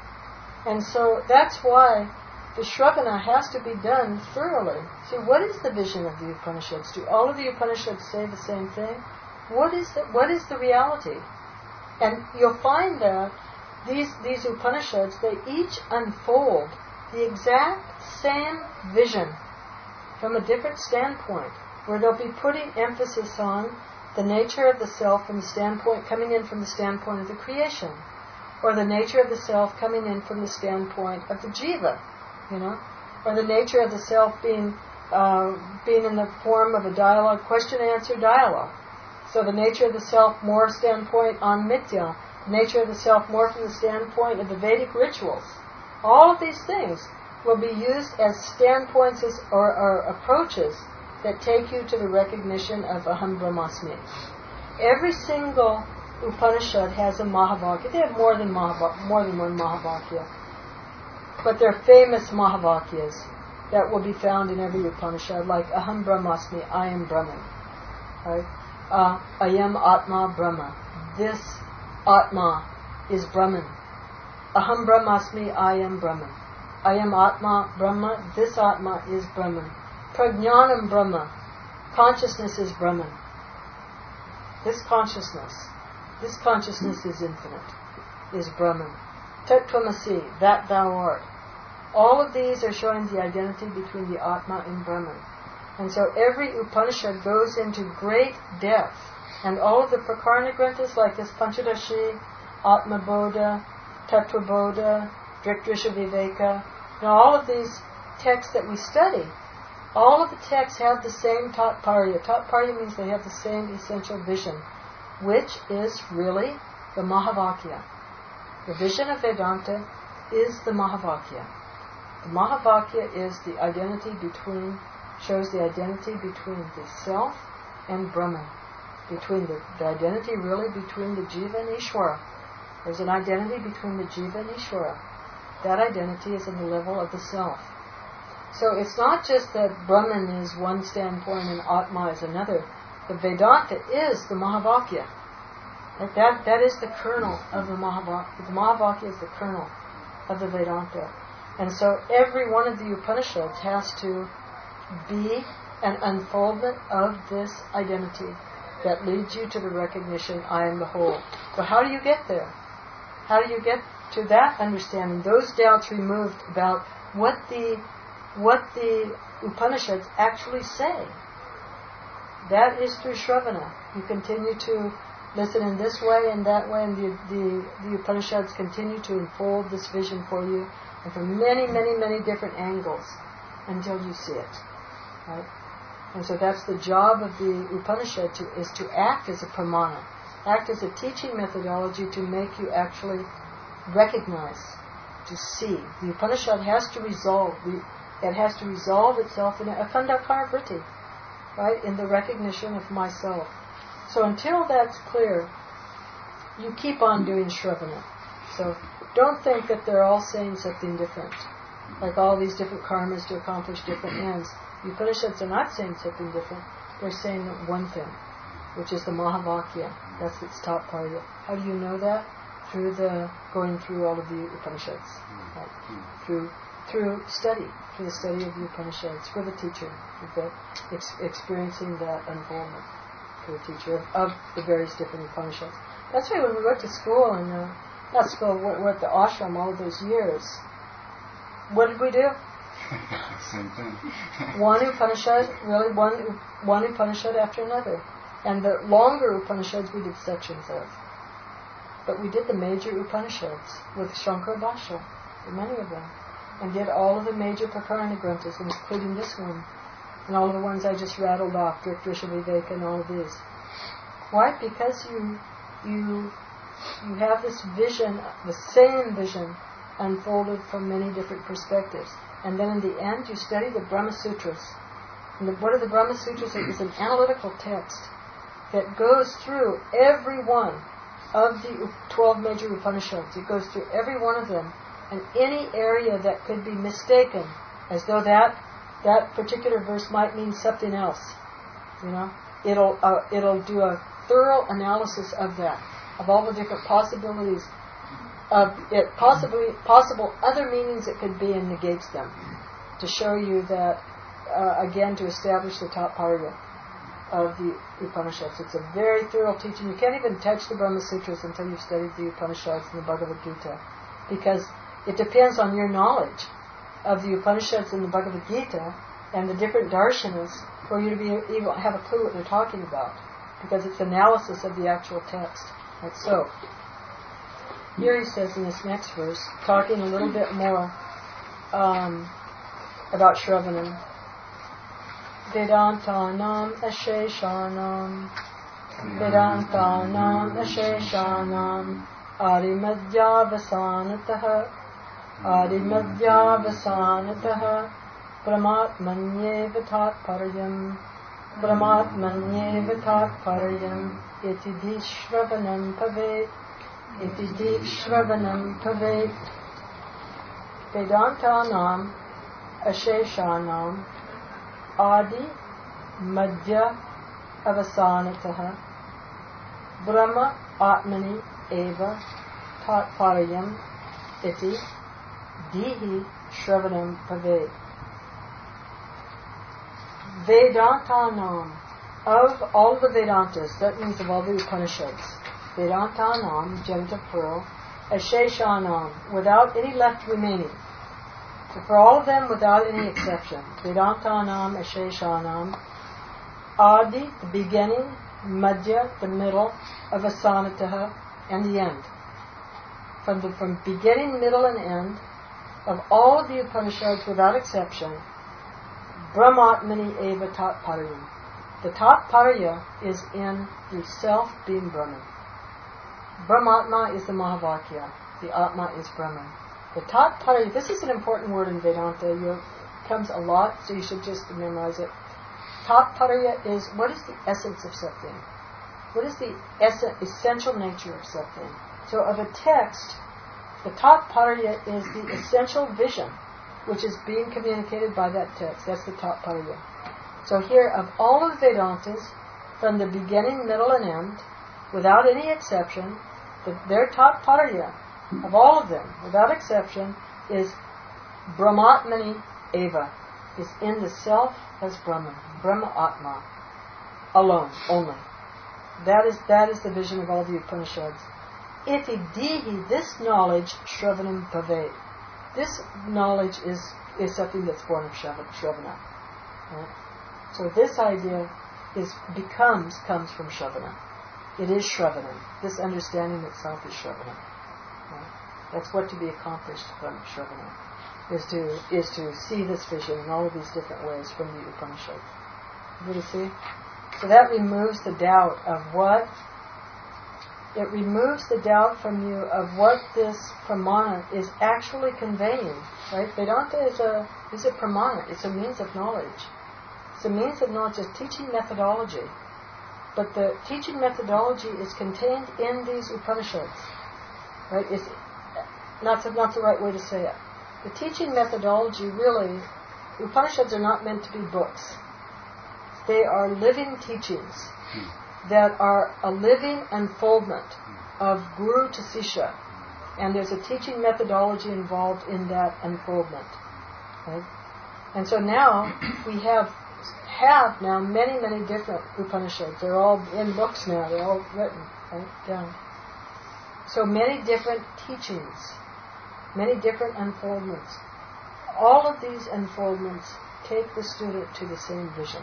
And so that's why the Shravana has to be done thoroughly. See, what is the vision of the Upanishads? Do all of the Upanishads say the same thing? What is the, what is the reality? And you'll find that these, these Upanishads, they each unfold the exact same vision from a different standpoint, where they'll be putting emphasis on the nature of the self from the standpoint, coming in from the standpoint of the creation, or the nature of the self coming in from the standpoint of the jiva, you know, or the nature of the self being uh, being in the form of a dialogue, question-answer dialogue. So the nature of the self more standpoint on mithya, the nature of the self more from the standpoint of the Vedic rituals. All of these things will be used as standpoints as, or, or approaches that take you to the recognition of Aham Brahmasmi. Every single Upanishad has a Mahavakya. They have more than Mahavakya, more than one Mahavakya. But they're famous Mahavakyas that will be found in every Upanishad, like Aham Brahmasmi, I am Brahman. Right? Uh, Ayam Atma Brahma. This Atma is Brahman. Aham Brahmasmi, I am Brahman. I am Atma Brahma. This Atma is Brahman. Prajnanam Brahma. Consciousness is Brahman. This consciousness, this consciousness is infinite, is Brahman. Tat-tvamasi, that thou art. All of these are showing the identity between the Atma and Brahman. And so every Upanishad goes into great depth. And all of the Prakarana Granthas, like this Panchadashi, Atma Bodha, Tattva Bodha, Drisha Viveka, and all of these texts that we study, all of the texts have the same Tatparya. Tatparya means they have the same essential vision, which is really the Mahavakya. The vision of Vedanta is the Mahavakya. The Mahavakya is the identity between, shows the identity between the self and Brahman. Between the, the identity really between the Jiva and Ishvara. There's an identity between the Jiva and Ishvara. That identity is on the level of the self. So it's not just that Brahman is one standpoint and Atma is another. The Vedanta is the Mahavakya. Like that, that is the kernel of the Mahavakya. The Mahavakya is the kernel of the Vedanta. And so every one of the Upanishads has to be an unfoldment of this identity that leads you to the recognition, I am the whole. So how do you get there? How do you get to that understanding? Those doubts removed about what the what the Upanishads actually say. That is through Shravana. You continue to listen in this way and that way, and the, the, the Upanishads continue to unfold this vision for you, and from many, many, many different angles until you see it. Right? And so that's the job of the Upanishad, to, is to act as a pramana, act as a teaching methodology to make you actually recognize, to see. The Upanishad has to resolve, the, it has to resolve itself in a khandakara vritti, right, in the recognition of myself. So until that's clear, you keep on doing Shravana. So don't think that they're all saying something different, like all these different karmas to accomplish different ends. The Upanishads are not saying something different. They're saying one thing, which is the Mahavakya. That's its top part. How do you know that? Through the going through all of the Upanishads, right? through through study, through the study of the Upanishads, for the teacher, the ex- experiencing that unfoldment for the teacher of, of the various different Upanishads. That's why when we went to school, and uh, not school, we were at the ashram all those years, what did we do? Same thing. One Upanishad, really one, one Upanishad after another. And the longer Upanishads we did sections of. But we did the major Upanishads with Shankara Bhashya, many of them. And did all of the major Prakarana Granthas, including this one. And all of the ones I just rattled off, Drik Drisha Viveka and all of these. Why? Because you, you, you have this vision, the same vision, unfolded from many different perspectives. And then in the end, you study the Brahma Sutras. And the, what are the Brahma Sutras? It is an analytical text that goes through every one of the twelve major Upanishads. It goes through every one of them. And any area that could be mistaken, as though that that particular verse might mean something else, you know, it'll uh, it'll do a thorough analysis of that, of all the different possibilities of it, possibly possible other meanings it could be, and negates them, to show you that, uh, again, to establish the top parya of the Upanishads. It's a very thorough teaching. You can't even touch the Brahma Sutras until you've studied the Upanishads and the Bhagavad Gita, because it depends on your knowledge of the Upanishads and the Bhagavad Gita and the different darshanas for you to be able to have a clue what they're talking about, because it's analysis of the actual text. That's so. Here he says in this next verse, talking a little bit more um, about Shravanam. Vedantanam asheshanam Vedantanam asheshanam Adimadhyavasanatah Adimadhyavasanatah Brahmatmanyeva tatparyam Brahmatmanyeva tatparyam Iti dishravanam pavet Iti dishravanam pavet Vedantanam asheshanam Adi Madhya Avasanatah Brahma Atmani Eva Tatparyam Iti Dihi Shravanam Pavet. Vedantanam, of all the Vedantas, that means of all the Upanishads, Vedantanam, genitive plural, Asheshanam, without any left remaining. So for all of them, without any exception, Vedantanam, Asheshanam, Adi, the beginning, Madhya, the middle, of Asanataha, and the end. From the from beginning, middle, and end, of all of the Upanishads, without exception, Brahmatmani Eva Tatparyam. The Tatparya is in the self being Brahman. Brahmatma is the Mahavakya. The Atma is Brahman. The Tatparya, this is an important word in Vedanta. It comes a lot, so you should just memorize it. Tatparya is, what is the essence of something? What is the ess- essential nature of something? So of a text, the Tatparya is the essential vision which is being communicated by that text. That's the Tatparya. So here, of all of the Vedantas, from the beginning, middle, and end, without any exception, the, their Tatparya, of all of them, without exception, is Brahmatmani Eva, is in the self as Brahman, Brahma Atma, alone, only. That is that is the vision of all the Upanishads. Iti dihi, this knowledge, Shravanam Pavet. This knowledge is, is something that's born of Shravana. Right? So this idea is becomes, comes from Shravana. It is Shravana. This understanding itself is Shravana. Right? That's what to be accomplished from Shravana, is to is to see this vision in all of these different ways from the Upanishads. You see? So that removes the doubt of what It removes the doubt from you of what this pramana is actually conveying. Right? Vedanta is a is a pramana. It's a means of knowledge. It's a means of knowledge, it's teaching methodology. But the teaching methodology is contained in these Upanishads. Right? It's not the, not the right way to say it. The teaching methodology really, Upanishads are not meant to be books. They are living teachings that are a living unfoldment of Guru to Sisha. And there's a teaching methodology involved in that unfoldment. Right? And so now we have have now many, many different Upanishads. They're all in books now. They're all written right down. So many different teachings, many different unfoldments. All of these unfoldments take the student to the same vision.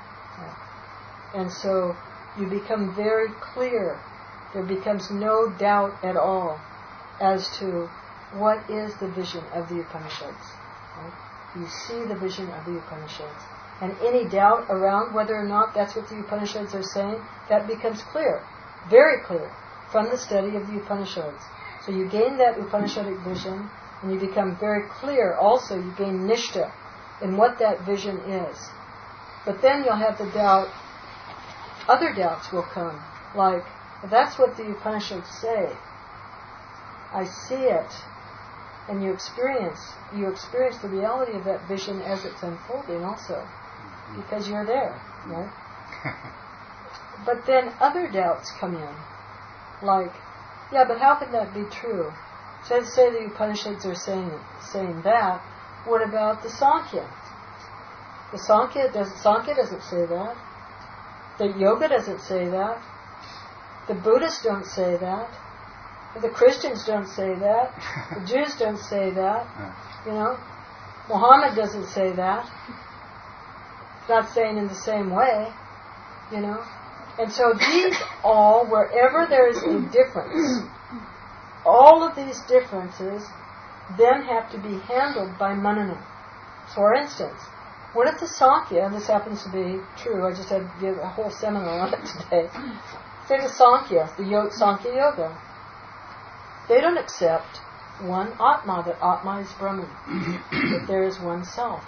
And so you become very clear. There becomes no doubt at all as to what is the vision of the Upanishads. Right? You see the vision of the Upanishads. And any doubt around whether or not that's what the Upanishads are saying, that becomes clear, very clear, from the study of the Upanishads. So you gain that Upanishadic vision, and you become very clear also, you gain nishta in what that vision is. But then you'll have the doubt, other doubts will come, like, well, that's what the Upanishads say. I see it. And you experience, you experience the reality of that vision as it's unfolding also. Because you're there, right? But then other doubts come in. Like, yeah, but how can that be true? So say the Upanishads are saying saying that. What about the Sankhya? The Sankhya doesn't Sankhya doesn't say that. The Yoga doesn't say that. The Buddhists don't say that. The Christians don't say that. The Jews don't say that. You know, Muhammad doesn't say that. It's not saying in the same way. You know, and so these all, wherever there is a difference, all of these differences then have to be handled by manana. For instance, what if the Sankhya, and this happens to be true, I just had to give a whole seminar on it today, say the Sankhya, the Yoga, Sankhya Yoga, they don't accept one Atma, that Atma is Brahman, that there is one self.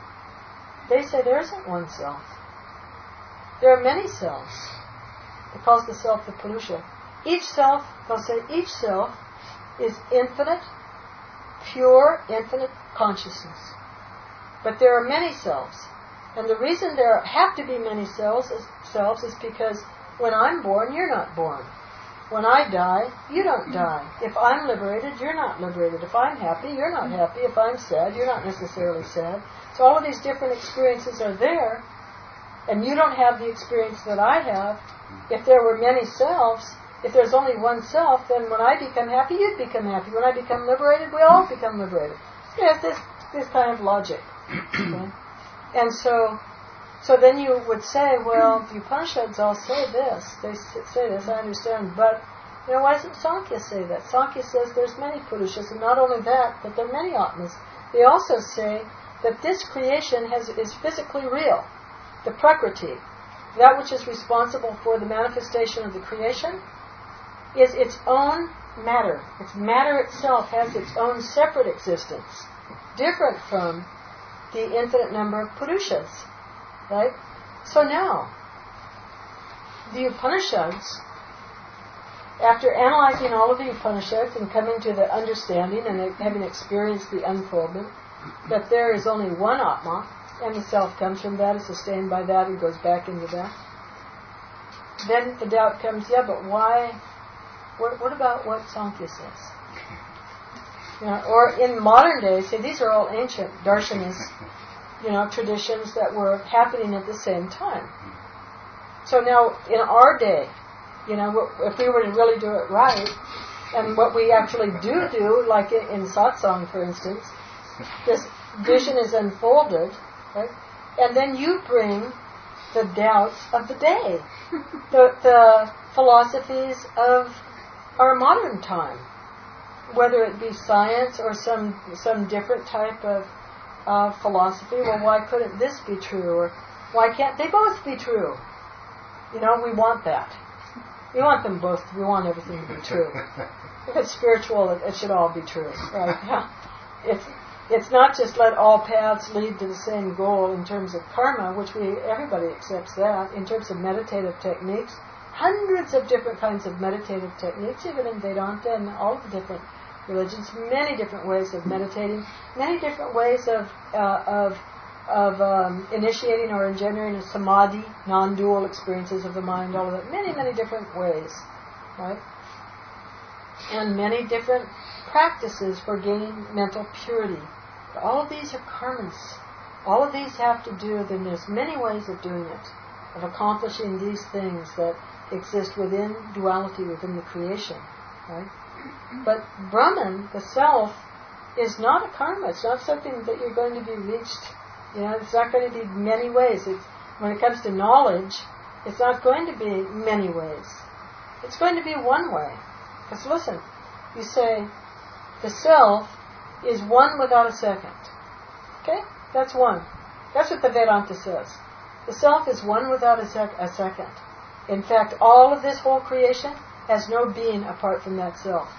They say there isn't one self. There are many selves. It calls the self the Purusha. Each self, they'll say, each self is infinite, pure, infinite consciousness. But there are many selves. And the reason there have to be many selves is, selves is because when I'm born, you're not born. When I die, you don't die. If I'm liberated, you're not liberated. If I'm happy, you're not happy. If I'm sad, you're not necessarily sad. So all of these different experiences are there, and you don't have the experience that I have. If there were many selves, if there's only one self, then when I become happy, you'd become happy. When I become liberated, we all become liberated. So you have this, this kind of logic. Okay? And so... So then you would say, well, the Upanishads all say this. They say this, I understand. But, you know, why doesn't Sankhya say that? Sankhya says there's many Purushas, and not only that, but there are many Atmas. They also say that this creation has is physically real. The Prakriti, that which is responsible for the manifestation of the creation, is its own matter. Its matter itself has its own separate existence, different from the infinite number of Purushas. Right? So now, the Upanishads, after analyzing all of the Upanishads and coming to the understanding and having experienced the unfoldment, that there is only one Atma, and the self comes from that, is sustained by that, and goes back into that. Then the doubt comes, yeah, but why, what, what about what Sankhya says? You know, or in modern days, say these are all ancient darshanas, you know, traditions that were happening at the same time. So now, in our day, you know, if we were to really do it right, and what we actually do do, like in, in satsang, for instance, this vision is unfolded, right? And then you bring the doubts of the day, the, the philosophies of our modern time, whether it be science or some some different type of Uh, philosophy. Well, why couldn't this be true? Or why can't they both be true? You know, we want that. We want them both. We want everything to be true. If it's spiritual, it, it should all be true, right? It's it's not just let all paths lead to the same goal in terms of karma, which we everybody accepts that. In terms of meditative techniques, hundreds of different kinds of meditative techniques, even in Vedanta and all the different religions, many different ways of meditating, many different ways of uh, of of um, initiating or engendering a samadhi, non-dual experiences of the mind, all of that, many, many different ways, right? And many different practices for gaining mental purity. But all of these are karmas. All of these have to do, then there's many ways of doing it, of accomplishing these things that exist within duality, within the creation. right? But Brahman, the self, is not a karma. It's not something that you're going to be reached. You know, it's not going to be many ways. It's, when it comes to knowledge, it's not going to be many ways. It's going to be one way. Because listen, you say, the self is one without a second. Okay? That's one. That's what the Vedanta says. The self is one without a, sec- a second. In fact, all of this whole creation has no being apart from that self.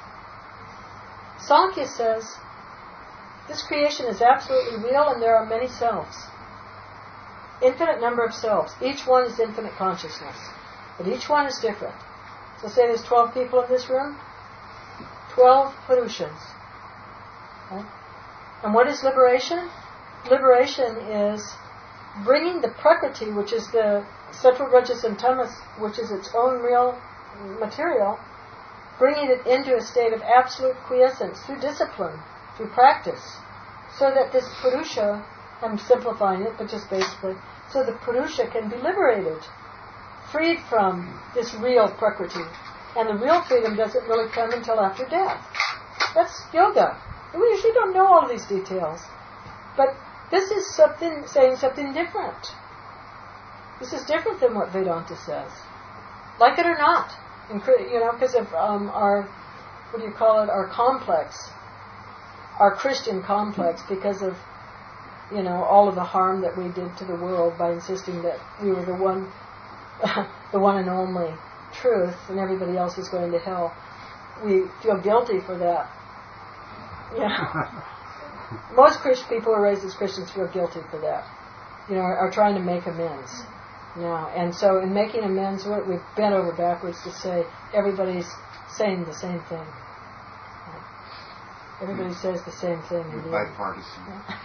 Sankhya says, this creation is absolutely real and there are many selves. Infinite number of selves. Each one is infinite consciousness. But each one is different. So say there's twelve people in this room. twelve Purushas. Right? And what is liberation? Liberation is bringing the Prakriti, which is the Sattva, Rajas and Tamas, which is its own real material, bringing it into a state of absolute quiescence through discipline, through practice, so that this Purusha, I'm simplifying it, but just basically, so the Purusha can be liberated, freed from this real Prakriti. And the real freedom doesn't really come until after death. That's yoga. We usually don't know all these details. But this is something saying something different. This is different than what Vedanta says. Like it or not. You know, because of um, our, what do you call it, our complex, our Christian complex, because of, you know, all of the harm that we did to the world by insisting that we were the one, the one and only truth, and everybody else is going to hell. We feel guilty for that. You know, most Christian people who are raised as Christians feel guilty for that. You know, are, are trying to make amends now, and so in making amends, we've bent over backwards to say everybody's saying the same thing. Everybody says the same thing. Bipartisan.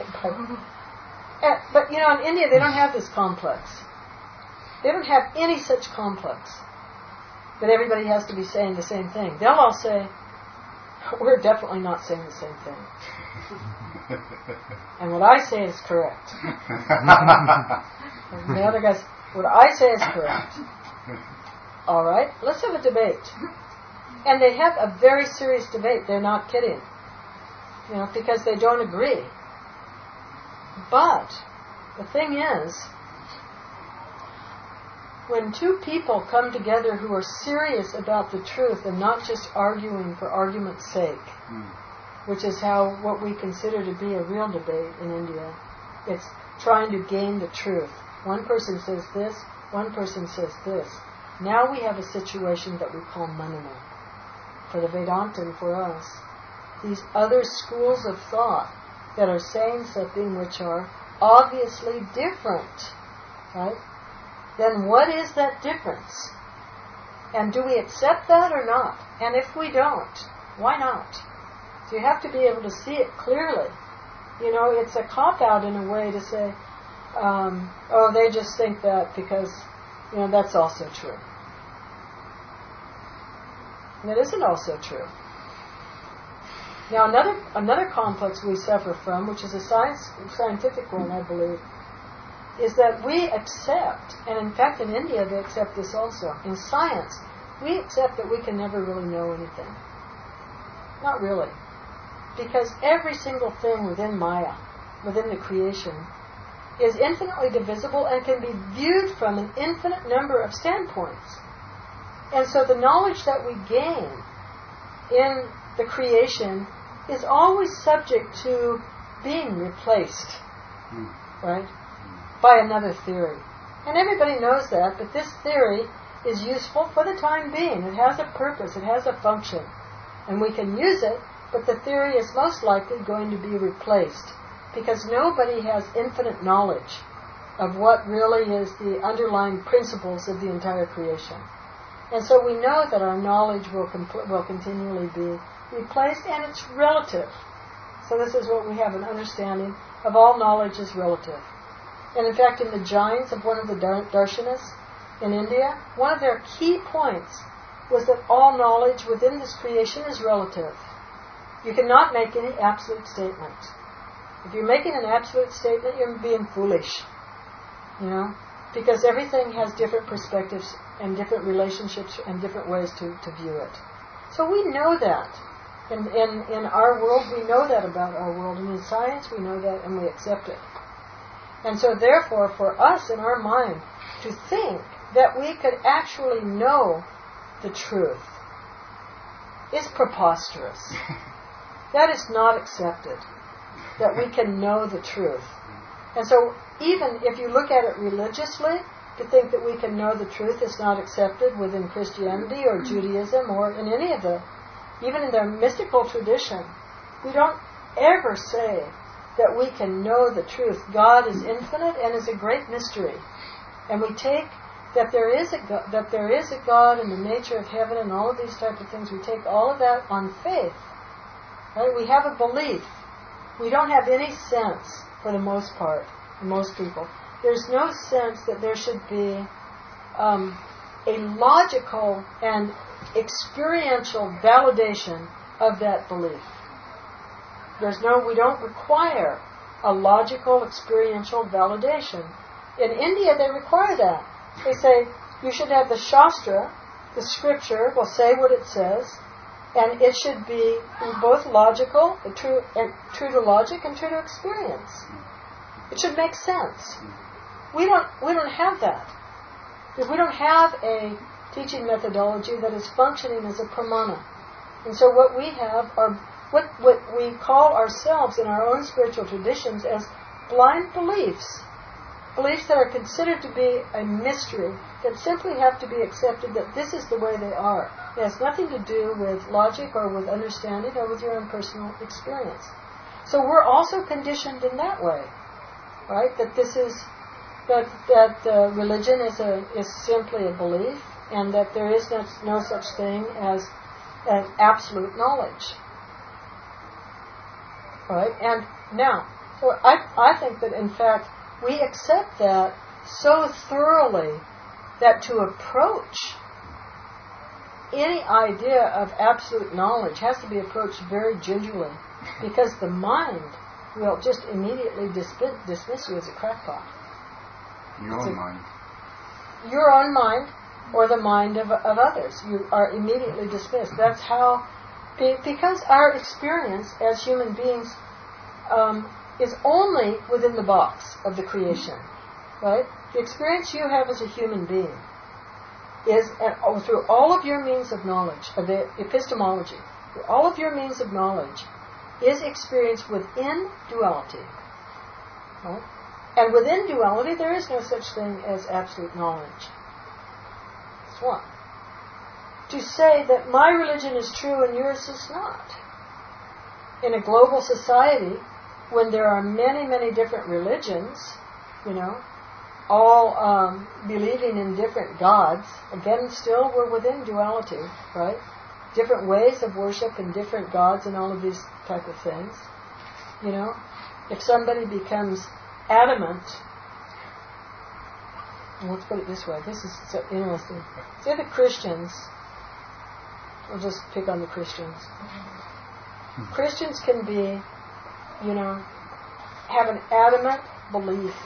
uh, but you know, in India, they don't have this complex. They don't have any such complex that everybody has to be saying the same thing. They'll all say, we're definitely not saying the same thing. And what I say is correct. And the other guys, what I say is correct. All right, let's have a debate. And they have a very serious debate. They're not kidding. You know, because they don't agree. But the thing is, when two people come together who are serious about the truth and not just arguing for argument's sake, mm. which is how what we consider to be a real debate in India, it's trying to gain the truth. One person says this, one person says this. Now we have a situation that we call manana. For the Vedanta and for us, these other schools of thought that are saying something which are obviously different, right? Then what is that difference? And do we accept that or not? And if we don't, why not? So you have to be able to see it clearly. You know, it's a cop-out in a way to say, um, oh, they just think that because, you know, that's also true. And it isn't also true. Now, another another complex we suffer from, which is a science, scientific one, I believe, is that we accept, and in fact in India they accept this also, in science, we accept that we can never really know anything. Not really. Because every single thing within Maya, within the creation, is infinitely divisible and can be viewed from an infinite number of standpoints. And so the knowledge that we gain in the creation is always subject to being replaced, mm. right, by another theory. And everybody knows that, but this theory is useful for the time being. It has a purpose, it has a function, and we can use it, but the theory is most likely going to be replaced because nobody has infinite knowledge of what really is the underlying principles of the entire creation. And so we know that our knowledge will compl- will continually be replaced, and it's relative. So this is what we have, an understanding of all knowledge is relative. And in fact, in the Jains of one of the dar- darshanas in India, one of their key points was that all knowledge within this creation is relative. You cannot make any absolute statement. If you're making an absolute statement, you're being foolish. You know? Because everything has different perspectives and different relationships and different ways to, to view it. So we know that. In, in, in our world, we know that about our world. And in science, we know that and we accept it. And so therefore, for us in our mind, to think that we could actually know the truth is preposterous. That is not accepted, that we can know the truth. And so even if you look at it religiously, to think that we can know the truth is not accepted within Christianity or Judaism or in any of the, even in the mystical tradition. We don't ever say that we can know the truth. God is infinite and is a great mystery. And we take that there is a God, that there is a God in the nature of heaven and all of these type of things. We take all of that on faith. Right? We have a belief. We don't have any sense, for the most part, for most people. There's no sense that there should be um, a logical and experiential validation of that belief. There's no, we don't require a logical, experiential validation. In India, they require that. They say you should have the Shastra, the scripture will say what it says, and it should be both logical, true, and true to logic, and true to experience. It should make sense. We don't, we don't have that. Because we don't have a teaching methodology that is functioning as a pramana. And so what we have are what, what we call ourselves in our own spiritual traditions as blind beliefs. Beliefs that are considered to be a mystery, that simply have to be accepted that this is the way they are. It has nothing to do with logic or with understanding or with your own personal experience. So we're also conditioned in that way, right? That this is, that that uh, religion is a is simply a belief, and that there is no, no such thing as an absolute knowledge. Right? And now, so I I think that in fact we accept that so thoroughly that to approach any idea of absolute knowledge has to be approached very gingerly, because the mind will just immediately dismiss, dismiss you as a crackpot. Your own mind. Your own mind, or the mind of, of others. You are immediately dismissed. That's how, because our experience as human beings um, is only within the box of the creation, right? The experience you have as a human being is, uh, through all of your means of knowledge, of the epistemology, through all of your means of knowledge, is experienced within duality. Right? And within duality, there is no such thing as absolute knowledge. That's one. To say that my religion is true and yours is not. In a global society, when there are many, many different religions, you know, all um, believing in different gods, again, still we're within duality, right? Different ways of worship and different gods and all of these type of things. You know, if somebody becomes adamant, let's put it this way, this is so interesting. Say the Christians, we'll just pick on the Christians. Christians can be, you know, have an adamant belief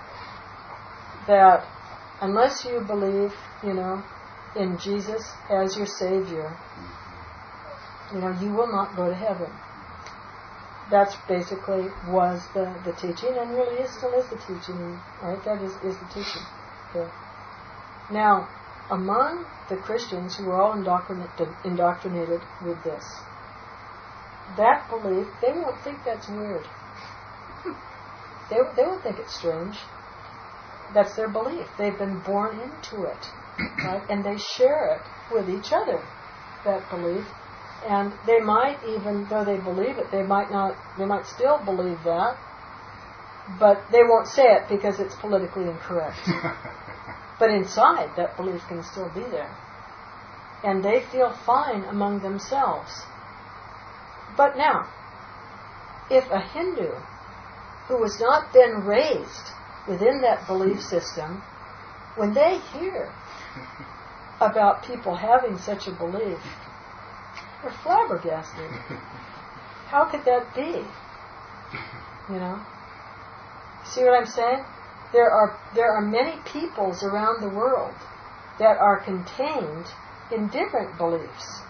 that unless you believe, you know, in Jesus as your Savior, you know, you will not go to heaven. That's basically was the, the teaching, and really is, still is the teaching, right? That is, is the teaching. Okay. Now, among the Christians who are all indoctrinated, indoctrinated with this, that belief, they won't think that's weird. They, they won't think it's strange. That's their belief. They've been born into it, right? And they share it with each other, that belief. And they might even, though they believe it, they might not, they might still believe that, but they won't say it because it's politically incorrect. But inside, that belief can still be there. And they feel fine among themselves. But now, if a Hindu who has not been raised within that belief system, when they hear about people having such a belief, they're flabbergasted. How could that be? You know? See what I'm saying? There are there are many peoples around the world that are contained in different beliefs.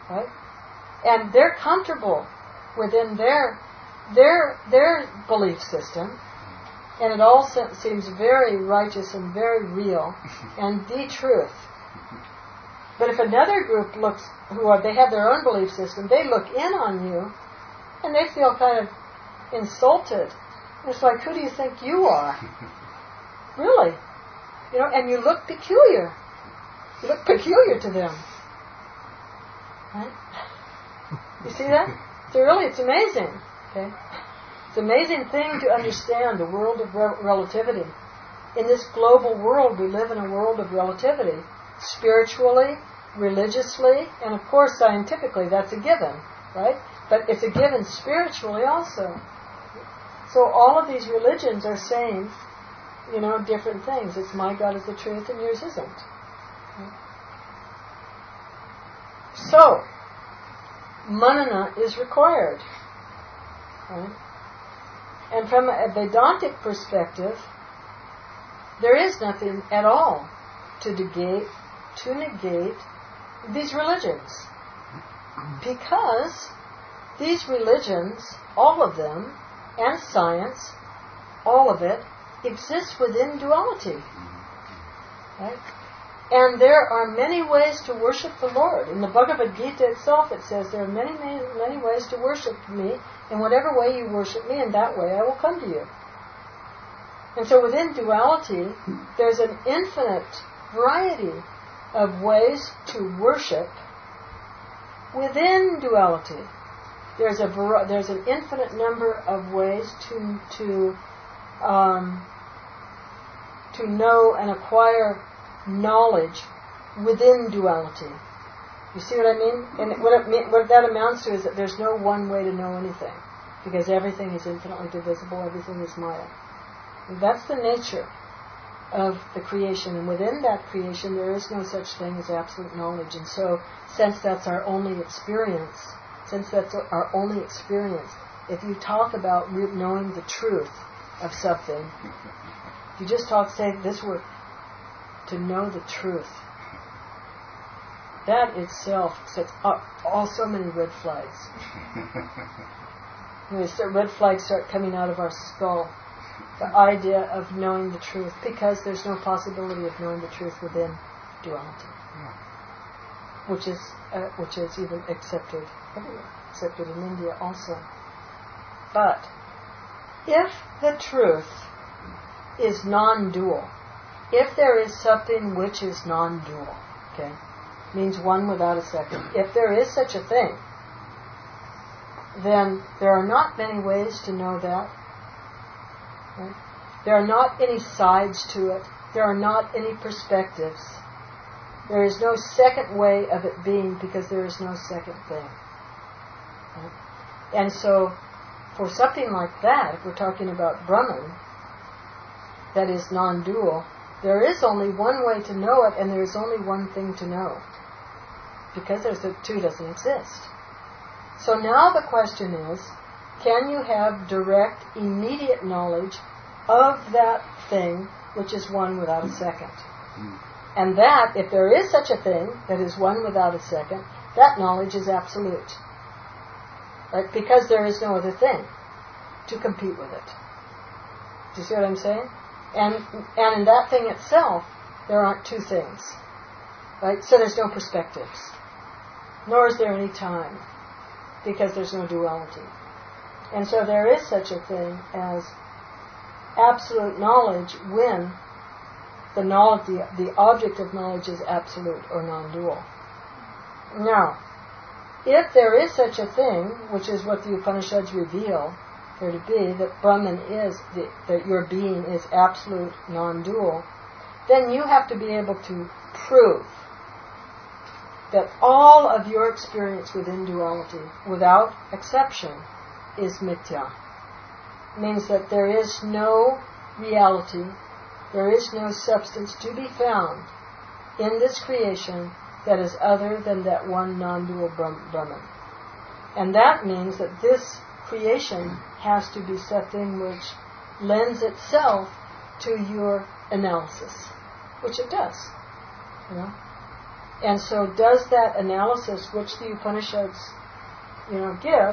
right? And they're comfortable within their their their belief system, and it all se- seems very righteous and very real and the truth. But if another group looks, who are they have their own belief system, they look in on you, and they feel kind of insulted. It's like, who do you think you are? Really? You know, and you look peculiar. You look peculiar to them. Right? You see that? So really, it's amazing. Okay? It's an amazing thing to understand the world of re- relativity. In this global world, we live in a world of relativity. Spiritually, religiously, and of course scientifically, that's a given, right? But it's a given spiritually also. So all of these religions are saying, you know, different things. It's my God is the truth and yours isn't. Okay? So, manana is required. Right? And from a Vedantic perspective, there is nothing at all to negate, to negate these religions. Because these religions, all of them, and science, all of it, exists within duality. Right? And there are many ways to worship the Lord. In the Bhagavad Gita itself, it says there are many, many, many ways to worship me. In whatever way you worship me, in that way I will come to you. And so within duality, there's an infinite variety of ways to worship within duality. There's a there's an infinite number of ways to to um, to know and acquire knowledge within duality. You see what I mean? And what, it, what that amounts to is that there's no one way to know anything, because everything is infinitely divisible, everything is Maya. And that's the nature of the creation, and within that creation there is no such thing as absolute knowledge. And so, since that's our only experience, since that's our only experience, if you talk about knowing the truth of something, you just talk, say this word, to know the truth. That itself sets up all so many red flags. When we start, red flags start coming out of our skull. The idea of knowing the truth, because there's no possibility of knowing the truth within duality, which is uh, which is even accepted everywhere, accepted in India also. But if the truth is non-dual, if there is something which is non-dual, okay, means one without a second. If there is such a thing, then there are not many ways to know that. Right? There are not any sides to it. There are not any perspectives. There is no second way of it being, because there is no second thing. Right? And so, for something like that, if we're talking about Brahman, that is non-dual, there is only one way to know it, and there is only one thing to know, because there's the two doesn't exist. So now the question is, can you have direct, immediate knowledge of that thing which is one without a second? Mm. And that, if there is such a thing that is one without a second, that knowledge is absolute. Right? Because there is no other thing to compete with it. Do you see what I'm saying? And and in that thing itself, there aren't two things. Right? So there's no perspectives. Nor is there any time, because there's no duality. And so there is such a thing as absolute knowledge when the knowledge, the, the object of knowledge is absolute or non-dual. Now, if there is such a thing, which is what the Upanishads reveal there to be, that Brahman is, the, that your being is absolute, non-dual, then you have to be able to prove that all of your experience within duality, without exception, is mithya. Means that there is no reality, there is no substance to be found in this creation that is other than that one non-dual Brahman. And that means that this creation has to be something which lends itself to your analysis, which it does. You know? And so does that analysis which the Upanishads, you know, give,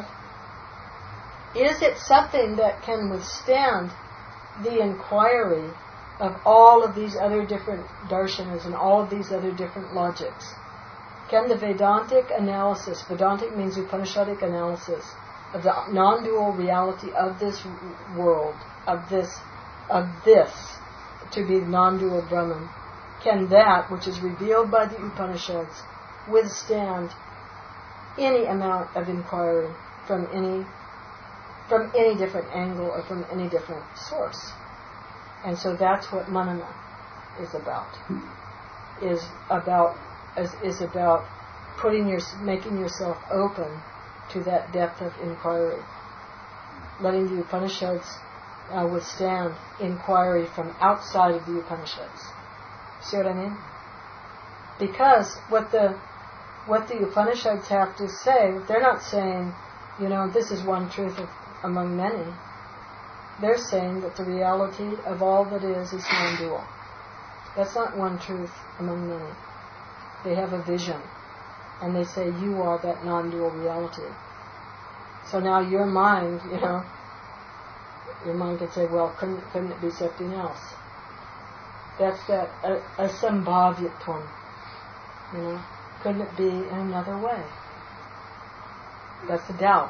is it something that can withstand the inquiry of all of these other different darshanas and all of these other different logics? Can the Vedantic analysis, Vedantic means Upanishadic analysis, of the non-dual reality of this world, of this, of this, to be non-dual Brahman, can that which is revealed by the Upanishads withstand any amount of inquiry from any from any different angle or from any different source? And so that's what manana is about. Is about is, is about putting your making yourself open to that depth of inquiry, letting the Upanishads uh, withstand inquiry from outside of the Upanishads. See what I mean? Because what the what the Upanishads have to say, they're not saying, you know, this is one truth of, among many. They're saying that the reality of all that is is non-dual. That's not one truth among many. They have a vision, and they say you are that non-dual reality. So now your mind, you know, your mind could say, well, couldn't couldn't it be something else? That's that a, a sambhavyatvam, you know. Couldn't it be in another way? That's the doubt.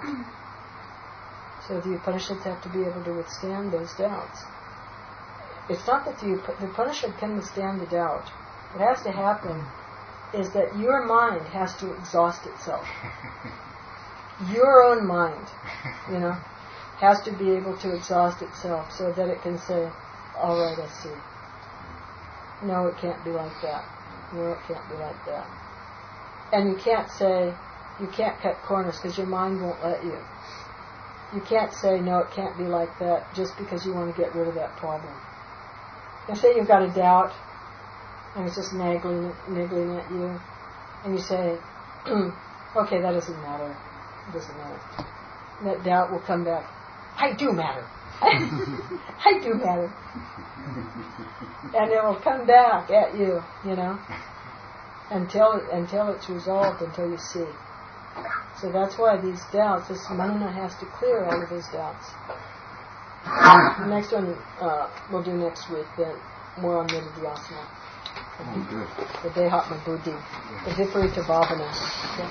So the Upanishads have to be able to withstand those doubts. It's not that the, the Upanishad can withstand the doubt. What has to happen is that your mind has to exhaust itself. Your own mind, you know, has to be able to exhaust itself so that it can say, all right, I see. No, it can't be like that. No, it can't be like that. And you can't say, you can't cut corners because your mind won't let you. You can't say, no, it can't be like that just because you want to get rid of that problem. And say you've got a doubt and it's just nagging, niggling at you, and you say, okay, that doesn't matter. It doesn't matter. And that doubt will come back. I do matter. I do matter. And it will come back at you, you know, until it, until it's resolved, until you see. So that's why these doubts, this manana has to clear all of those doubts. The next one uh, we'll do next week, the more on Nididhyasana. Oh, good. The Dehatma Buddhi, the Viparita Bhavana. Okay?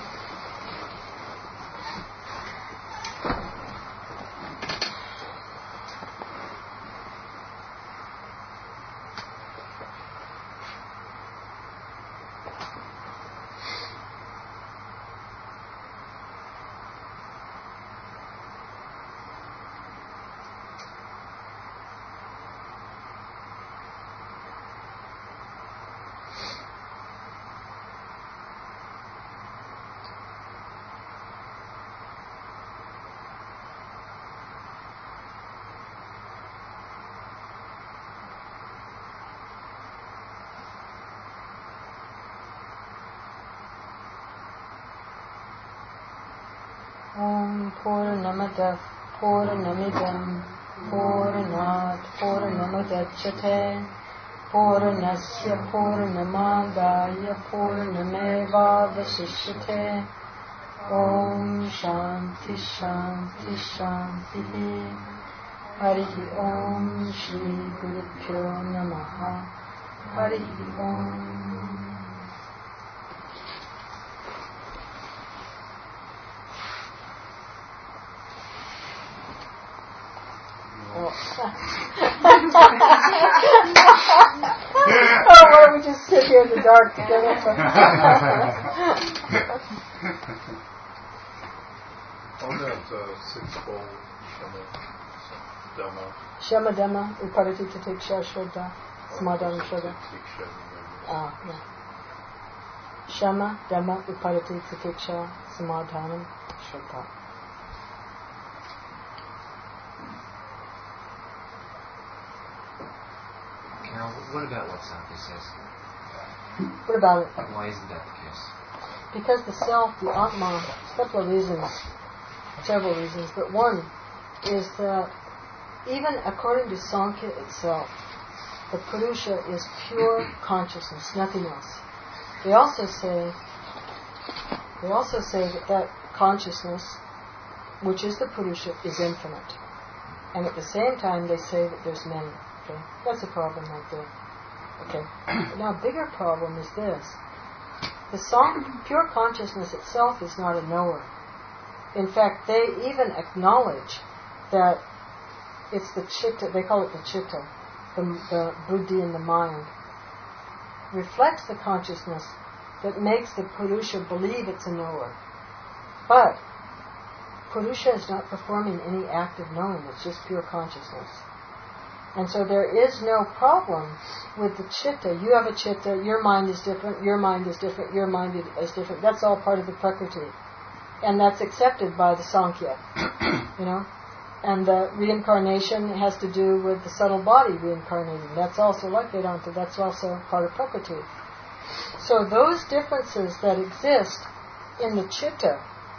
Om Purnamada Purnamidam Purnat Purnamadachyate Purnasya Purnamadaya Purnameva Vasishyate. Om Shanti Shanti Shanti. Harihi Om Shri Gurubhyo Namaha. Harihi Om. Oh, why don't we just sit here in the dark together? On that uh, sixfold Shama Dhamma. Shama Dhamma, Uparati Tatiksha Shraddha, Samadhana Shraddha. Ah, yeah. Shama Dhamma, Uparati Tatiksha, Samadhana Shraddha. Carol, what about what Santi says? What about it? Why isn't that the case? Because the self, the Atma, a couple of reasons, several reasons, but one is that even according to Sankhya itself, the Purusha is pure consciousness, nothing else. they also say they also say that that consciousness, which is the Purusha, is infinite. And at the same time, they say that there's many. Okay? That's a problem right there. Okay. Now, a bigger problem is this. The song, pure consciousness itself is not a knower. In fact, they even acknowledge that it's the chitta, they call it the chitta, the, the buddhi in the mind, reflects the consciousness that makes the Purusha believe it's a knower. But Purusha is not performing any act of knowing, it's just pure consciousness. And so there is no problem with the chitta. You have a chitta, your mind is different, your mind is different, your mind is different. That's all part of the Prakriti. And that's accepted by the Sankhya. You know? And the reincarnation has to do with the subtle body reincarnating. That's also like Vedanta, that's also part of Prakriti. So those differences that exist in the chitta,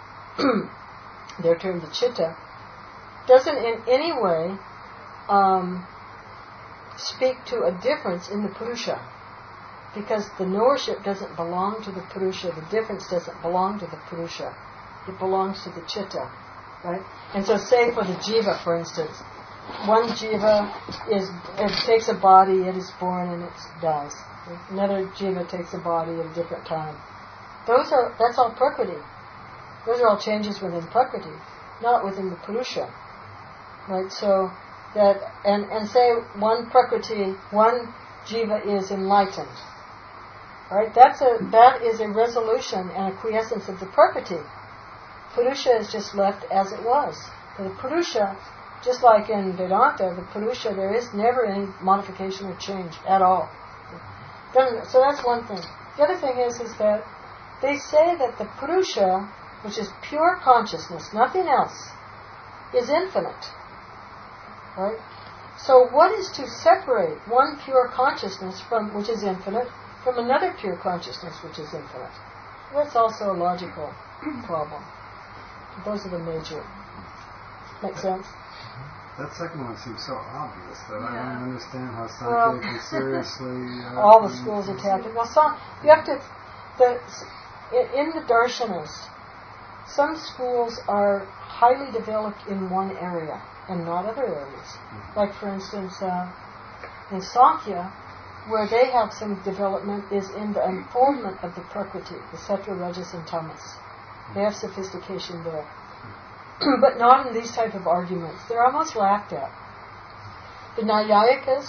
they're termed the chitta, doesn't in any way um, speak to a difference in the Purusha. Because the knowership doesn't belong to the Purusha, the difference doesn't belong to the Purusha. It belongs to the chitta, right? And so say for the jiva, for instance, one jiva is, it takes a body, it is born and it dies. Another jiva takes a body at a different time. Those are, that's all Prakriti. Those are all changes within Prakriti, not within the Purusha. Right? So that, and, and say one Prakriti, one jiva is enlightened. Right? That's a, that is a resolution and a quiescence of the Prakriti. Purusha is just left as it was. For the Purusha, just like in Vedanta, the Purusha, there is never any modification or change at all. Doesn't, so that's one thing. The other thing is, is that they say that the Purusha, which is pure consciousness, nothing else, is infinite. Right? So what is to separate one pure consciousness from which is infinite from another pure consciousness which is infinite? That's also a logical problem. Those are the major. Make sense? That second one seems so obvious that Yeah. I don't understand how Sankhya Well, can seriously... Uh, all the schools attack it. Well, some, you have to... The, in the darshanas, some schools are highly developed in one area and not other areas. Mm-hmm. Like, for instance, uh, in Sankhya, where they have some development is in the unfoldment of the Prakriti, the Sattva, Rajas, and Tamas. They have sophistication there. But not in these type of arguments. They're almost laughed at. The Nyayikas,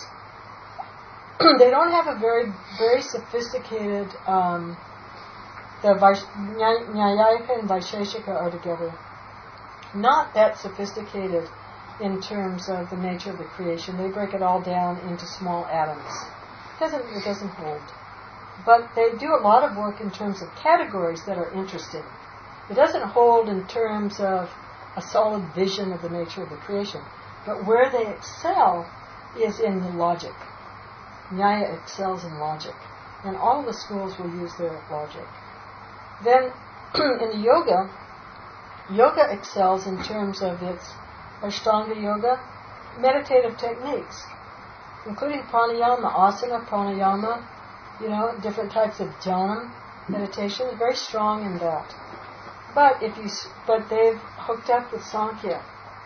they don't have a very, very sophisticated... Um, the Vais- Nyayika and Vaisheshika are together. Not that sophisticated in terms of the nature of the creation. They break it all down into small atoms. It doesn't, it doesn't hold. But they do a lot of work in terms of categories that are interesting. It doesn't hold in terms of a solid vision of the nature of the creation. But where they excel is in the logic. Nyaya excels in logic. And all the schools will use their logic. Then, in yoga, yoga excels in terms of its Ashtanga yoga, meditative techniques, including pranayama, asana, pranayama, you know, different types of jhana meditation. They're very strong in that. But if you, but they've hooked up with Sankhya,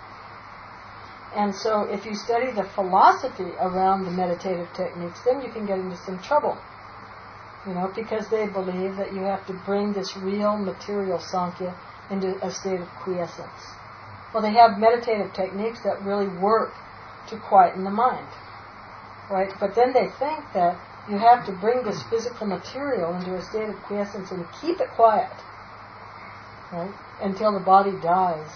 and so if you study the philosophy around the meditative techniques, then you can get into some trouble, you know, because they believe that you have to bring this real material Sankhya into a state of quiescence. Well, they have meditative techniques that really work to quieten the mind, right? But then they think that you have to bring this physical material into a state of quiescence and keep it quiet, right, until the body dies.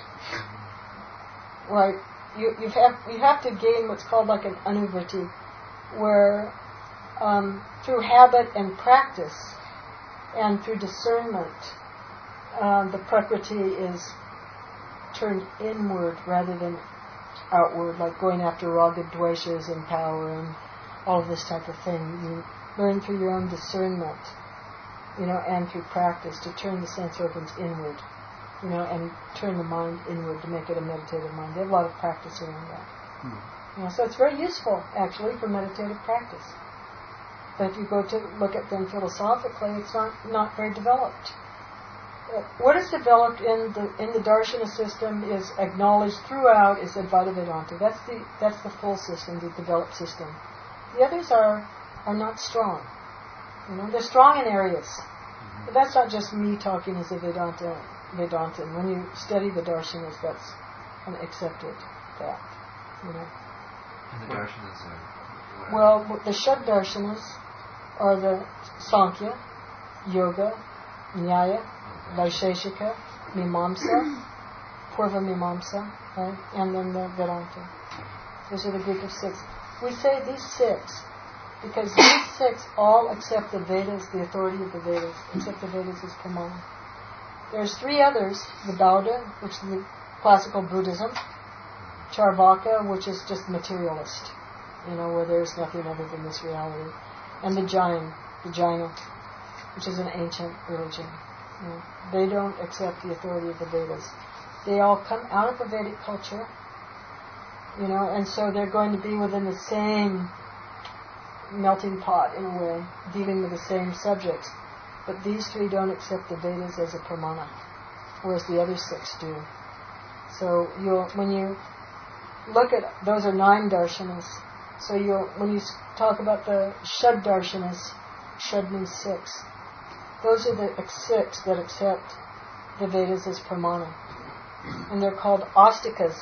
Right? You you have you have to gain what's called like an anuvriti, where um, through habit and practice and through discernment, uh, the prakriti is turned inward rather than outward, like going after raga, dveshas, and power and all of this type of thing. You learn through your own discernment, you know, and through practice to turn the sense organs inward, you know, and turn the mind inward to make it a meditative mind. They have a lot of practice around that. Hmm. You know, so it's very useful, actually, for meditative practice. But if you go to look at them philosophically, it's not, not very developed. Uh, what is developed in the in the Darshana system is acknowledged throughout is Advaita Vedanta. That's the that's the full system, the developed system. The others are are not strong. You know, they're strong in areas. Mm-hmm. But that's not just me talking as a Vedanta Vedantin. When you study the Darshanas, that's an accepted fact. You know. And the Darshanas are... Well, the Shad Darshanas are the Sankhya, Yoga, Nyaya, Vaisheshika, Mimamsa, Purva Mimamsa, right? And then the Vedanta. Those are the group of six. We say these six because these six all accept the Vedas, the authority of the Vedas, accept the Vedas as Pramana. There's three others, the Bauddha, which is the classical Buddhism, Charvaka, which is just materialist, you know, where there's nothing other than this reality, and the Jain, the Jaina, which is an ancient religion. You know, they don't accept the authority of the Vedas. They all come out of the Vedic culture, you know, and so they're going to be within the same melting pot in a way, dealing with the same subjects. But these three don't accept the Vedas as a pramana, whereas the other six do. So you'll, when you look at, those are nine darshanas. So you'll, when you talk about the Shad darshanas, Shad means six. Those are the six that accept the Vedas as pramana. And they're called Astikas.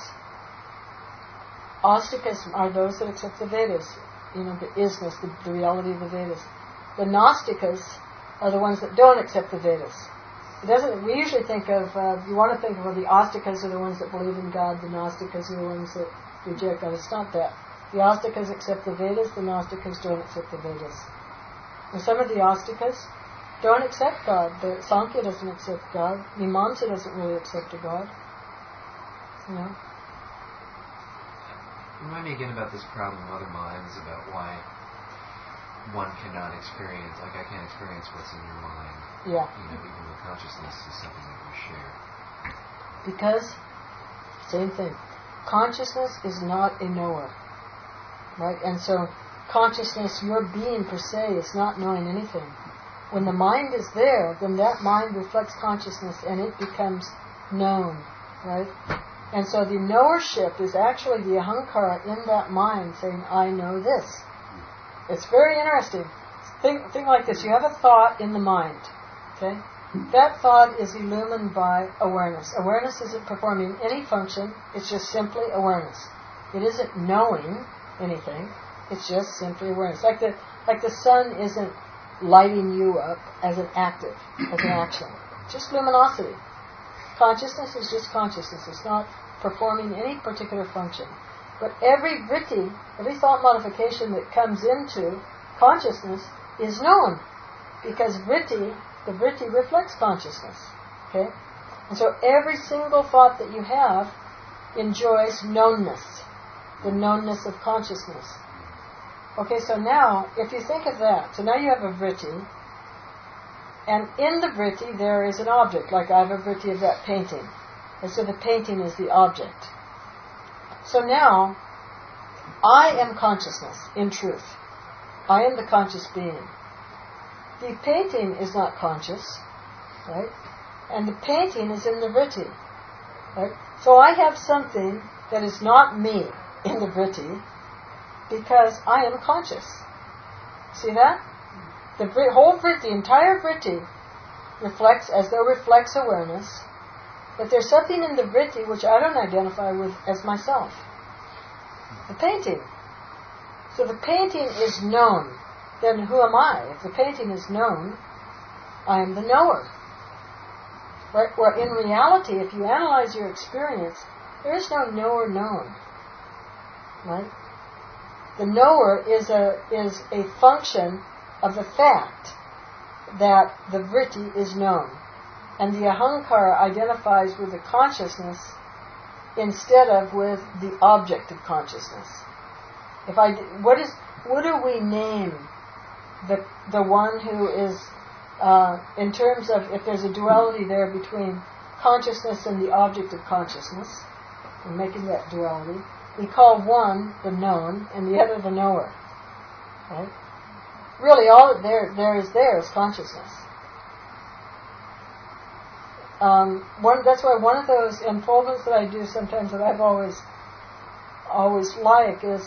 Astikas are those that accept the Vedas, you know, the isness, the, the reality of the Vedas. The Nastikas are the ones that don't accept the Vedas. It doesn't. We usually think of, uh, you want to think of, well, the Astikas are the ones that believe in God, the Nastikas are the ones that reject God. It's not that. The Astikas accept the Vedas, the Nastikas don't accept the Vedas. And some of the Astikas don't accept God. The Sankhya doesn't accept God. Mimamsa doesn't really accept a God. You know? Remind me again about this problem of other minds, about why one cannot experience, like I can't experience what's in your mind. Yeah. You know, even though consciousness is something that we share. Because, same thing, consciousness is not a knower. Right? And so, consciousness, your being per se, is not knowing anything. When the mind is there, then that mind reflects consciousness and it becomes known. Right? And so the knowership is actually the ahankara in that mind saying, I know this. It's very interesting. Think, think like this. You have a thought in the mind. Okay? That thought is illumined by awareness. Awareness isn't performing any function. It's just simply awareness. It isn't knowing anything. It's just simply awareness. Like the, like the sun isn't lighting you up as an active, as an action. It's just luminosity. Consciousness is just consciousness. It's not performing any particular function. But every vritti, every thought modification that comes into consciousness is known. Because vritti, the vritti reflects consciousness. Okay? And so every single thought that you have enjoys knownness. The knownness of consciousness. Okay, so now, if you think of that, so now you have a vritti, and in the vritti there is an object, like I have a vritti of that painting. And so the painting is the object. So now, I am consciousness, in truth. I am the conscious being. The painting is not conscious, right? And the painting is in the vritti, right? So I have something that is not me in the vritti because I am conscious. See that? The whole vritti, the entire vritti reflects, as though reflects awareness, but there's something in the vritti which I don't identify with as myself. The painting. So the painting is known. Then who am I? If the painting is known, I am the knower. Right? Where in reality, if you analyze your experience, there is no knower known. Right? The knower is a is a function of the fact that the vritti is known. And the ahankara identifies with the consciousness instead of with the object of consciousness. If I, what is, what do we name the the one who is, uh, in terms of, if there's a duality there between consciousness and the object of consciousness, we're making that duality, we call one the known and the other the knower. Right? really all there there is there is consciousness. Um, one, that's why one of those unfoldments that I do sometimes that I've always always like is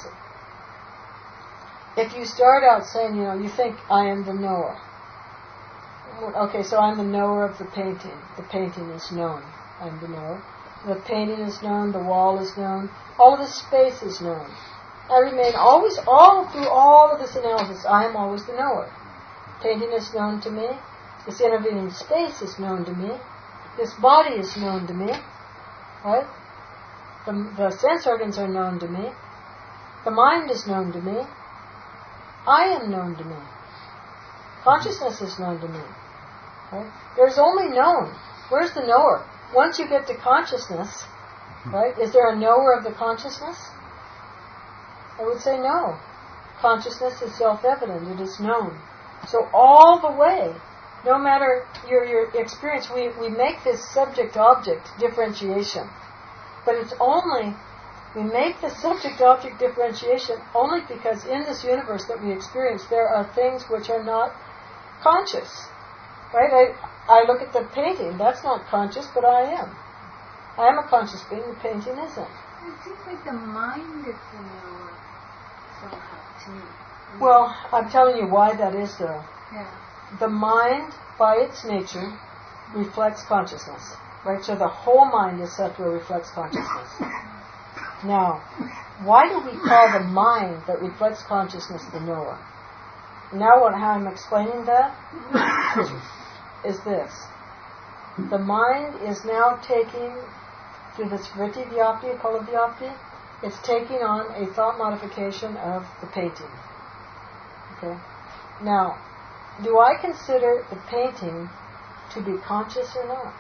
if you start out saying, you know, you think I am the knower. Okay, so I'm the knower of the painting. The painting is known. I'm the knower. The painting is known. The wall is known. All of the space is known. I remain always, all through all of this analysis, I am always the knower. Painting is known to me. This intervening space is known to me. This body is known to me. Right? The, the sense organs are known to me. The mind is known to me. I am known to me. Consciousness is known to me. Right? There's only known. Where's the knower? Once you get to consciousness, right, is there a knower of the consciousness? I would say no. Consciousness is self-evident. It is known. So all the way, no matter your, your experience, we, we make this subject-object differentiation. But it's only, we make the subject-object differentiation only because in this universe that we experience, there are things which are not conscious. Right? I, I look at the painting. That's not conscious, but I am. I am a conscious being. The painting isn't. It seems like the mind is the knower somehow to me. Well, I'm telling you why that is, though. Yeah. The mind, by its nature, reflects consciousness. Right? So the whole mind is said to reflects consciousness. Now, why do we call the mind that reflects consciousness the knower? Now what, how I'm explaining that is, is this. The mind is now taking, through this vritti vyapti, pala vyapti, it's taking on a thought modification of the painting. Okay? Now, do I consider the painting to be conscious or not?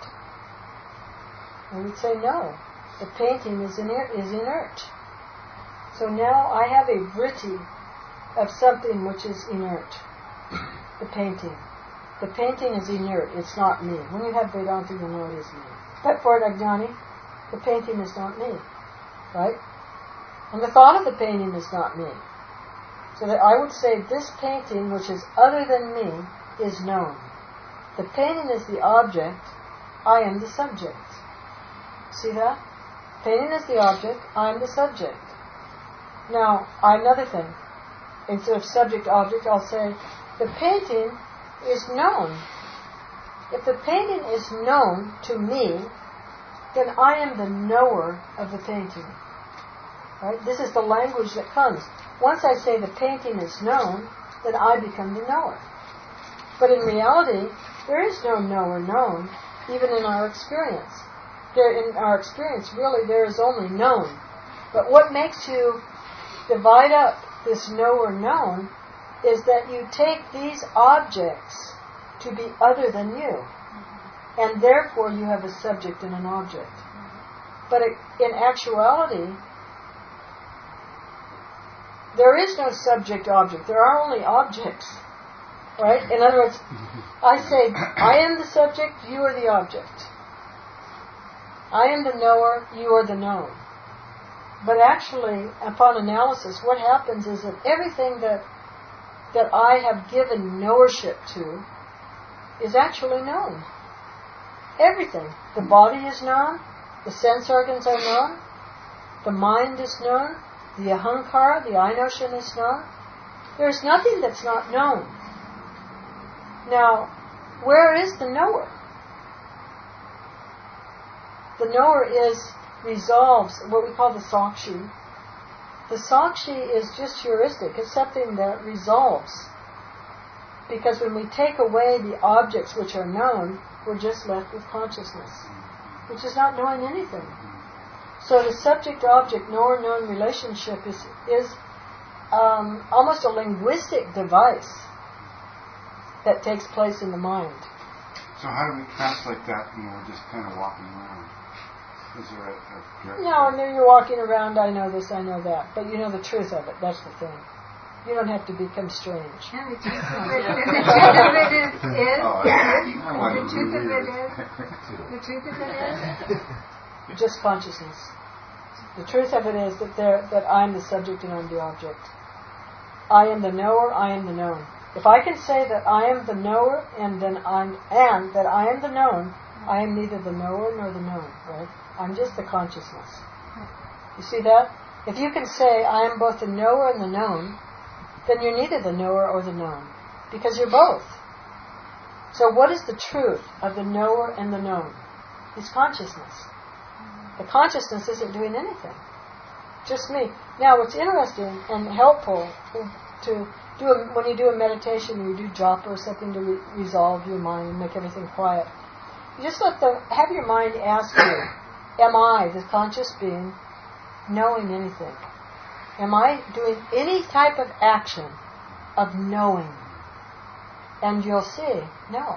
I would say no. The painting is inert. Is inert. So now I have a vritti of something which is inert. The painting. The painting is inert. It's not me. When you have Vedanta, you know it is me. But for an Ajnani, the painting is not me. Right? And the thought of the painting is not me. So that I would say this painting, which is other than me, is known. The painting is the object. I am the subject. See that? Painting is the object. I am the subject. Now, another thing. Instead of subject-object, I'll say, the painting is known. If the painting is known to me, then I am the knower of the painting. Right? This is the language that comes. Once I say the painting is known, then I become the knower. But in reality, there is no knower known, even in our experience. There, in our experience, really, there is only known. But what makes you divide up this knower known is that you take these objects to be other than you. And therefore you have a subject and an object. But in actuality, there is no subject-object. There are only objects. Right? In other words, I say, I am the subject, you are the object. I am the knower, you are the known. But actually, upon analysis, what happens is that everything that that I have given knowership to is actually known. Everything. The body is known, the sense organs are known, the mind is known, the ahankara, the I notion is known. There is nothing that's not known. Now, where is the knower? The knower is resolves what we call the sakshi. The sakshi is just heuristic. It's something that resolves. Because when we take away the objects which are known, we're just left with consciousness, which is not knowing anything. So the subject-object knower-known relationship is, is um, almost a linguistic device that takes place in the mind. So how do we translate that when we're just kind of walking around? Is there a, a direct... No, and then you're walking around, I know this, I know that. But you know the truth of it. That's the thing. You don't have to become strange. And the truth of it, the truth of it is, is, Oh, is I want the to truth of believe it is, the truth of it is, Just consciousness. The truth of it is that there, that I'm the subject and I'm the object. I am the knower, I am the known. If I can say that I am the knower and then I'm and that I am the known, I am neither the knower nor the known, right? I'm just the consciousness. You see that? If you can say I am both the knower and the known, then you're neither the knower or the known, because you're both. So what is the truth of the knower and the known? It's consciousness. The consciousness isn't doing anything. Just me. Now, what's interesting and helpful to do a, when you do a meditation, you do japa or something to re- resolve your mind and make everything quiet. You just let the have your mind ask you, am I, the conscious being, knowing anything? Am I doing any type of action of knowing? And you'll see, no.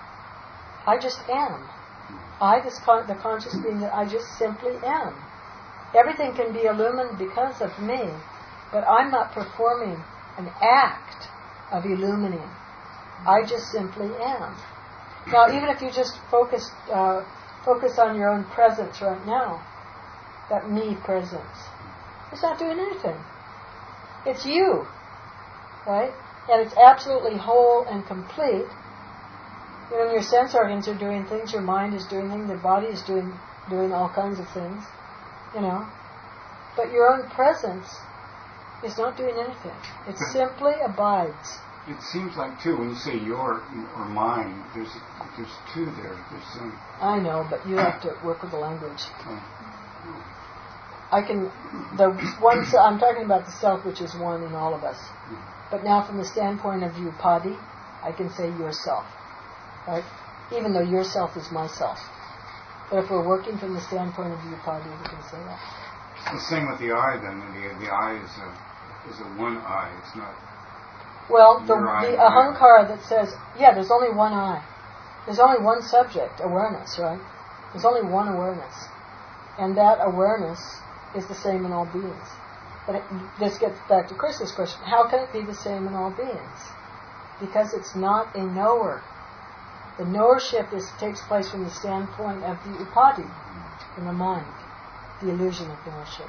I just am. I, this con- the conscious being that I just simply am. Everything can be illumined because of me, but I'm not performing an act of illumining. I just simply am. Now, even if you just focus uh, focus on your own presence right now, that me presence, it's not doing anything. It's you, right? And it's absolutely whole and complete. You know, your sense organs are doing things, your mind is doing things, your body is doing doing all kinds of things, you know. But your own presence is not doing anything. It simply abides. It seems like, too, when you say your or mine, there's there's two there. There's some... I know, but you have to work with the language. Oh. I can, the one, I'm talking about the self, which is one in all of us. But now from the standpoint of upadi, I can say yourself, right? Even though yourself is myself. But if we're working from the standpoint of upadi, we can say that. The same with the eye, then. The, the eye is a is a one eye. It's not... Well, the, Your eye, the yeah. ahankara that says, yeah, there's only one eye. There's only one subject, awareness, right? There's only one awareness. And that awareness is the same in all beings. But it, this gets back to Chris's question. How can it be the same in all beings? Because it's not a knower. The knowership is, takes place from the standpoint of the upadi, in the mind, the illusion of knowership.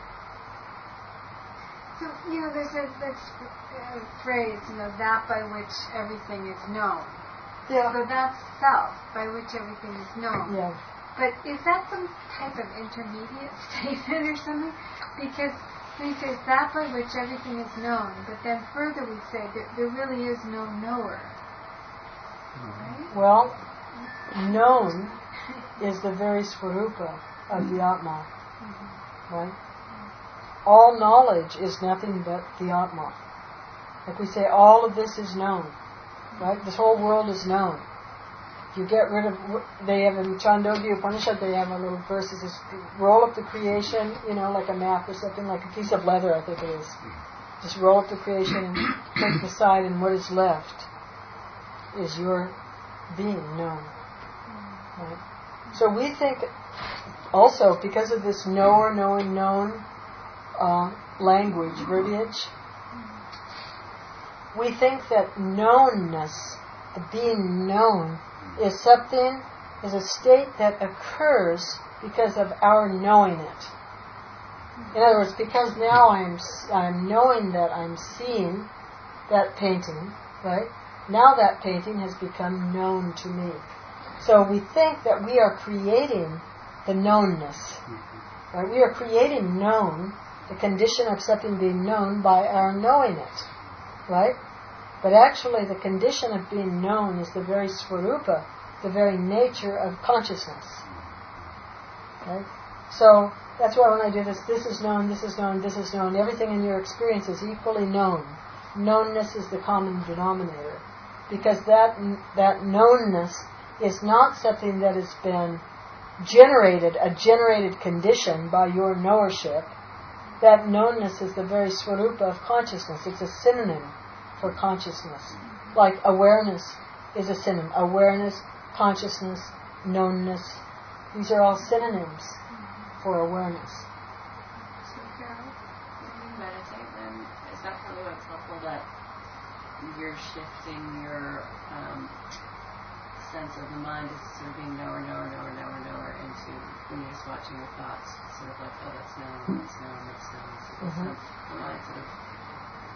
So, you know, there's a this, uh, phrase, you know, that by which everything is known. Yeah. So that's self, by which everything is known. Yeah. But is that some type of intermediate statement or something? Because we say that by which everything is known, but then further we say that there really is no knower. Right? Well, known is the very svarupa of the Atma. Mm-hmm. Right? All knowledge is nothing but the Atma. Like we say, all of this is known. Right? This whole world is known. If you get rid of, they have in Chandogya Upanishad, they have a little verse that says, roll up the creation, you know, like a map or something, like a piece of leather, I think it is. Just roll up the creation and take the side, and what is left is your being known. Right? So we think also, because of this knower, knowing, known uh, language, verbiage, we think that knownness, the being known, is something, is a state that occurs because of our knowing it. In other words, because now I'm I'm knowing that I'm seeing that painting, right? Now that painting has become known to me. So we think that we are creating the knownness. Right? We are creating known, the condition of something being known, by our knowing it. Right? But actually the condition of being known is the very svarupa, the very nature of consciousness. Right? So that's why when I do this, this is known, this is known, this is known, everything in your experience is equally known. Knownness is the common denominator. Because that that knownness is not something that has been generated, a generated condition by your knowership. That knownness is the very svarupa of consciousness. It's a synonym for consciousness. Like awareness is a synonym. Awareness, consciousness, knownness. These are all synonyms for awareness. So, Carol, when you meditate, then is that probably what's helpful, that you're shifting your um, sense of the mind is sort of being knower, knower, knower, knower, knower into when you're just watching your thoughts, sort of like, oh, that's known, that's known, that's known. So Mm-hmm. the mind sort of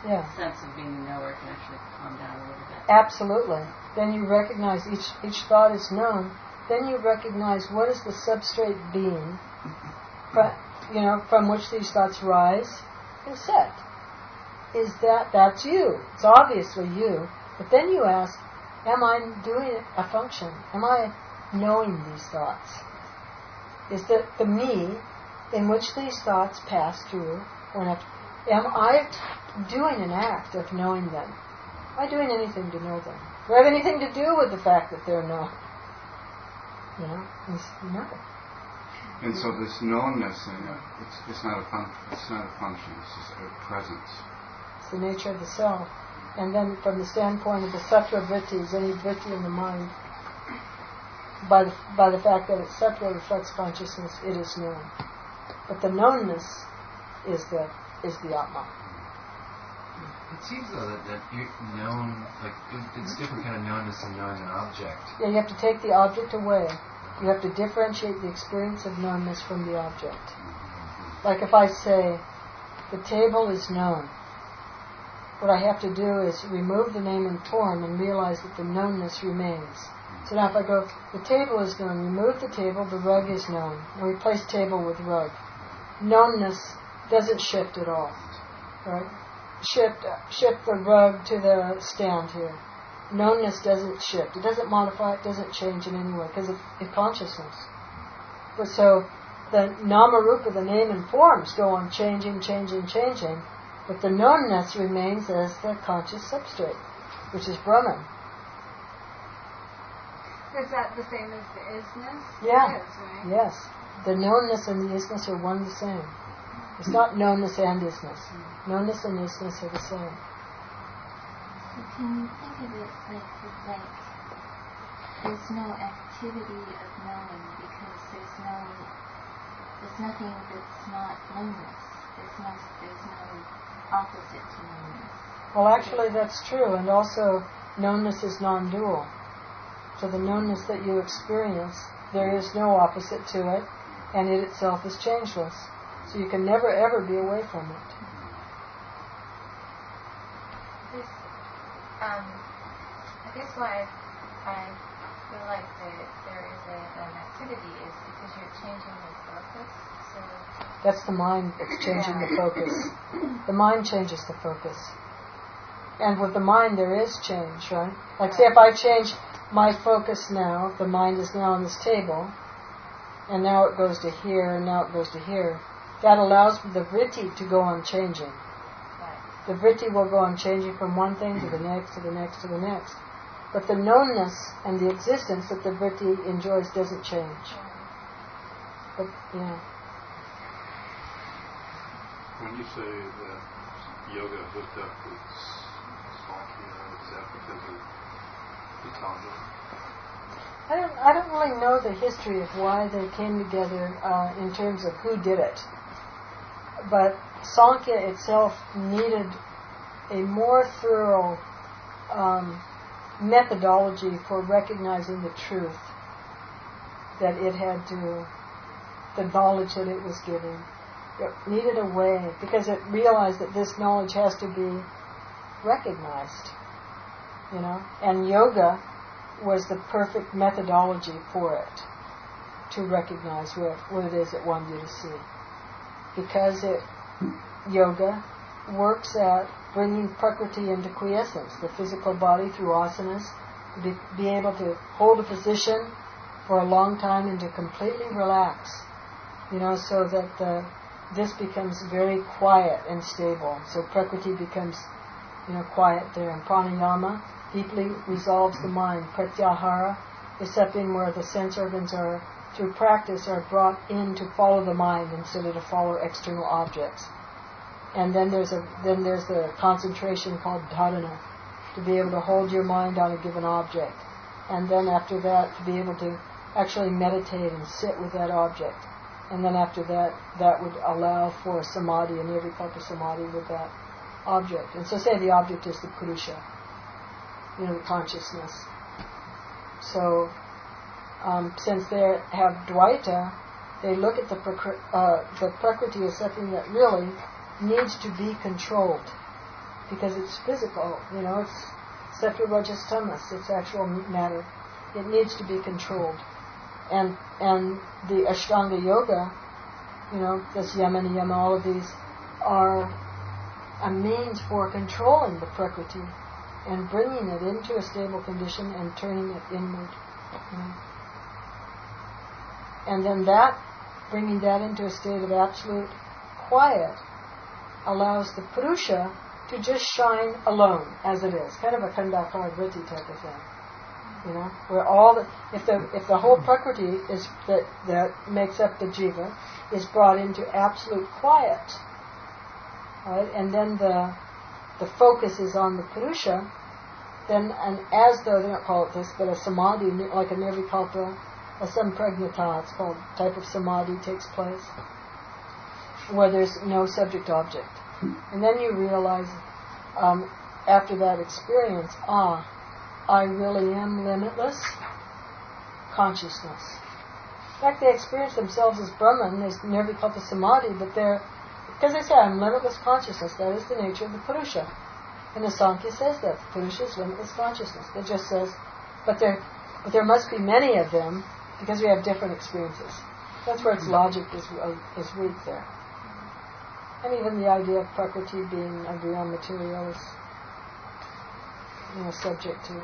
Yeah. sense of being a knower can actually calm down a little bit. Absolutely. Then you recognize each each thought is known. Then you recognize what is the substrate being, from, you know, from which these thoughts rise and set. Is that that's you? It's obviously you. But then you ask, am I doing a function? Am I knowing these thoughts? Is that the me in which these thoughts pass through? Or not, am I doing an act of knowing them? Am I doing anything to know them? Do I have anything to do with the fact that they're known? You know, no. And so this knownness, uh, it's, it's not a fun, it's not a function. It's just a presence. It's the nature of the self. And then, from the standpoint of the sattva vrittis, any vritti in the mind, by the by the fact that it's sattva reflects consciousness, it is known. But the knownness is the is the atma. It seems though that, that you're known, like it, it's different kind of knownness than knowing an object. Yeah, you have to take the object away. You have to differentiate the experience of knownness from the object. Like if I say, the table is known, what I have to do is remove the name and form and realize that the knownness remains. So now if I go, the table is known, remove the table, the rug is known, and replace table with rug. Knownness doesn't shift at all. Right? Shift, shift the rug to the stand here. Knownness doesn't shift. It doesn't modify, it doesn't change in any way because of, of consciousness. But so the nama-rupa, the name and forms, go on changing, changing, changing, but the knownness remains as the conscious substrate, which is Brahman. Is that the same as the isness? Yeah. It is, right? Yes. The knownness and the isness are one and the same. It's not knownness and isness. Knownness and isness are the same. So can you think of it like, like there's no activity of knowing because there's no, there's nothing that's not knownness. There's no, there's no opposite to knownness. Well, actually, that's true, and also knownness is non-dual. So the knownness that you experience, there is no opposite to it, and it itself is changeless. So you can never ever be away from it. This, um, I guess why I, I feel like there, there is a, an activity is because you're changing the focus. So that's the mind that's changing the focus. The mind changes the focus. And with the mind there is change, right? Like say if I change my focus now, the mind is now on this table, and now it goes to here, and now it goes to here. That allows the vritti to go on changing. The vritti will go on changing from one thing to the next, to the next, to the next. But the knownness and the existence that the vritti enjoys doesn't change. But, yeah. When you say that yoga hooked up with Sankhya, is that because of Patanjali? I don't, I don't really know the history of why they came together uh, in terms of who did it. But Sankhya itself needed a more thorough um, methodology for recognizing the truth that it had to, the knowledge that it was giving. It needed a way, because it realized that this knowledge has to be recognized, you know. And yoga was the perfect methodology for it, to recognize what, what it is it wanted you to see. Because it, yoga works at bringing prakriti into quiescence, the physical body through asanas, to be, be able to hold a position for a long time and to completely relax, you know, so that the, this becomes very quiet and stable. So prakriti becomes, you know, quiet there. And pranayama deeply resolves the mind. Pratyahara is something where the sense organs are, through practice, are brought in to follow the mind instead of to follow external objects. And then there's a then there's the concentration called dharana, to be able to hold your mind on a given object. And then after that, to be able to actually meditate and sit with that object. And then after that, that would allow for samadhi, and nirvikalpa samadhi with that object. And so say the object is the purusha, you know, the consciousness. So um, since they have dvaita, they look at the, prakri- uh, the prakriti as something that really needs to be controlled. because it's physical. You know, it's sattva, rajas, tamas. It's actual matter. It needs to be controlled. And and the Ashtanga Yoga, you know, this yama and yama, all of these are a means for controlling the prakriti and bringing it into a stable condition and turning it inward. You know. And then that, bringing that into a state of absolute quiet, allows the Purusha to just shine alone as it is, kind of a Khandakara vritti type of thing. You know, where all the if the if the whole prakriti is that that makes up the jiva is brought into absolute quiet, right, and then the the focus is on the Purusha, then and as though they don't call it this, but a samadhi like a nirvikalpa, a sampragnata, it's called, type of samadhi takes place, where there's no subject object, and then you realize um, after that experience, ah. I really am limitless consciousness. In fact, they experience themselves as Brahman, as nirvikalpa samadhi, but they're, because they say, I'm limitless consciousness, that is the nature of the Purusha. And the Sankhya says that, the Purusha is limitless consciousness. It just says, but there, but there must be many of them, because we have different experiences. That's where its logic is, uh, is weak there. And even the idea of prakriti being a real material is, you know, subject to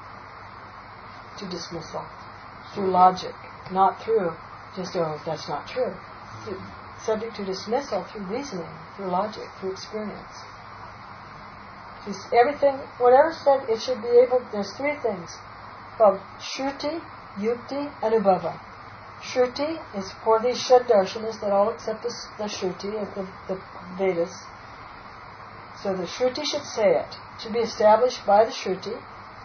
to dismissal through logic, not through just, oh, that's not true. Through, subject to dismissal through reasoning, through logic, through experience. Just everything, whatever said, it should be able, there's three things called Shruti, Yukti, Anubhava. Shruti is for these Shaddarshanas that all accept the, the Shruti of the, the Vedas. So the Shruti should say it. It should be established by the Shruti.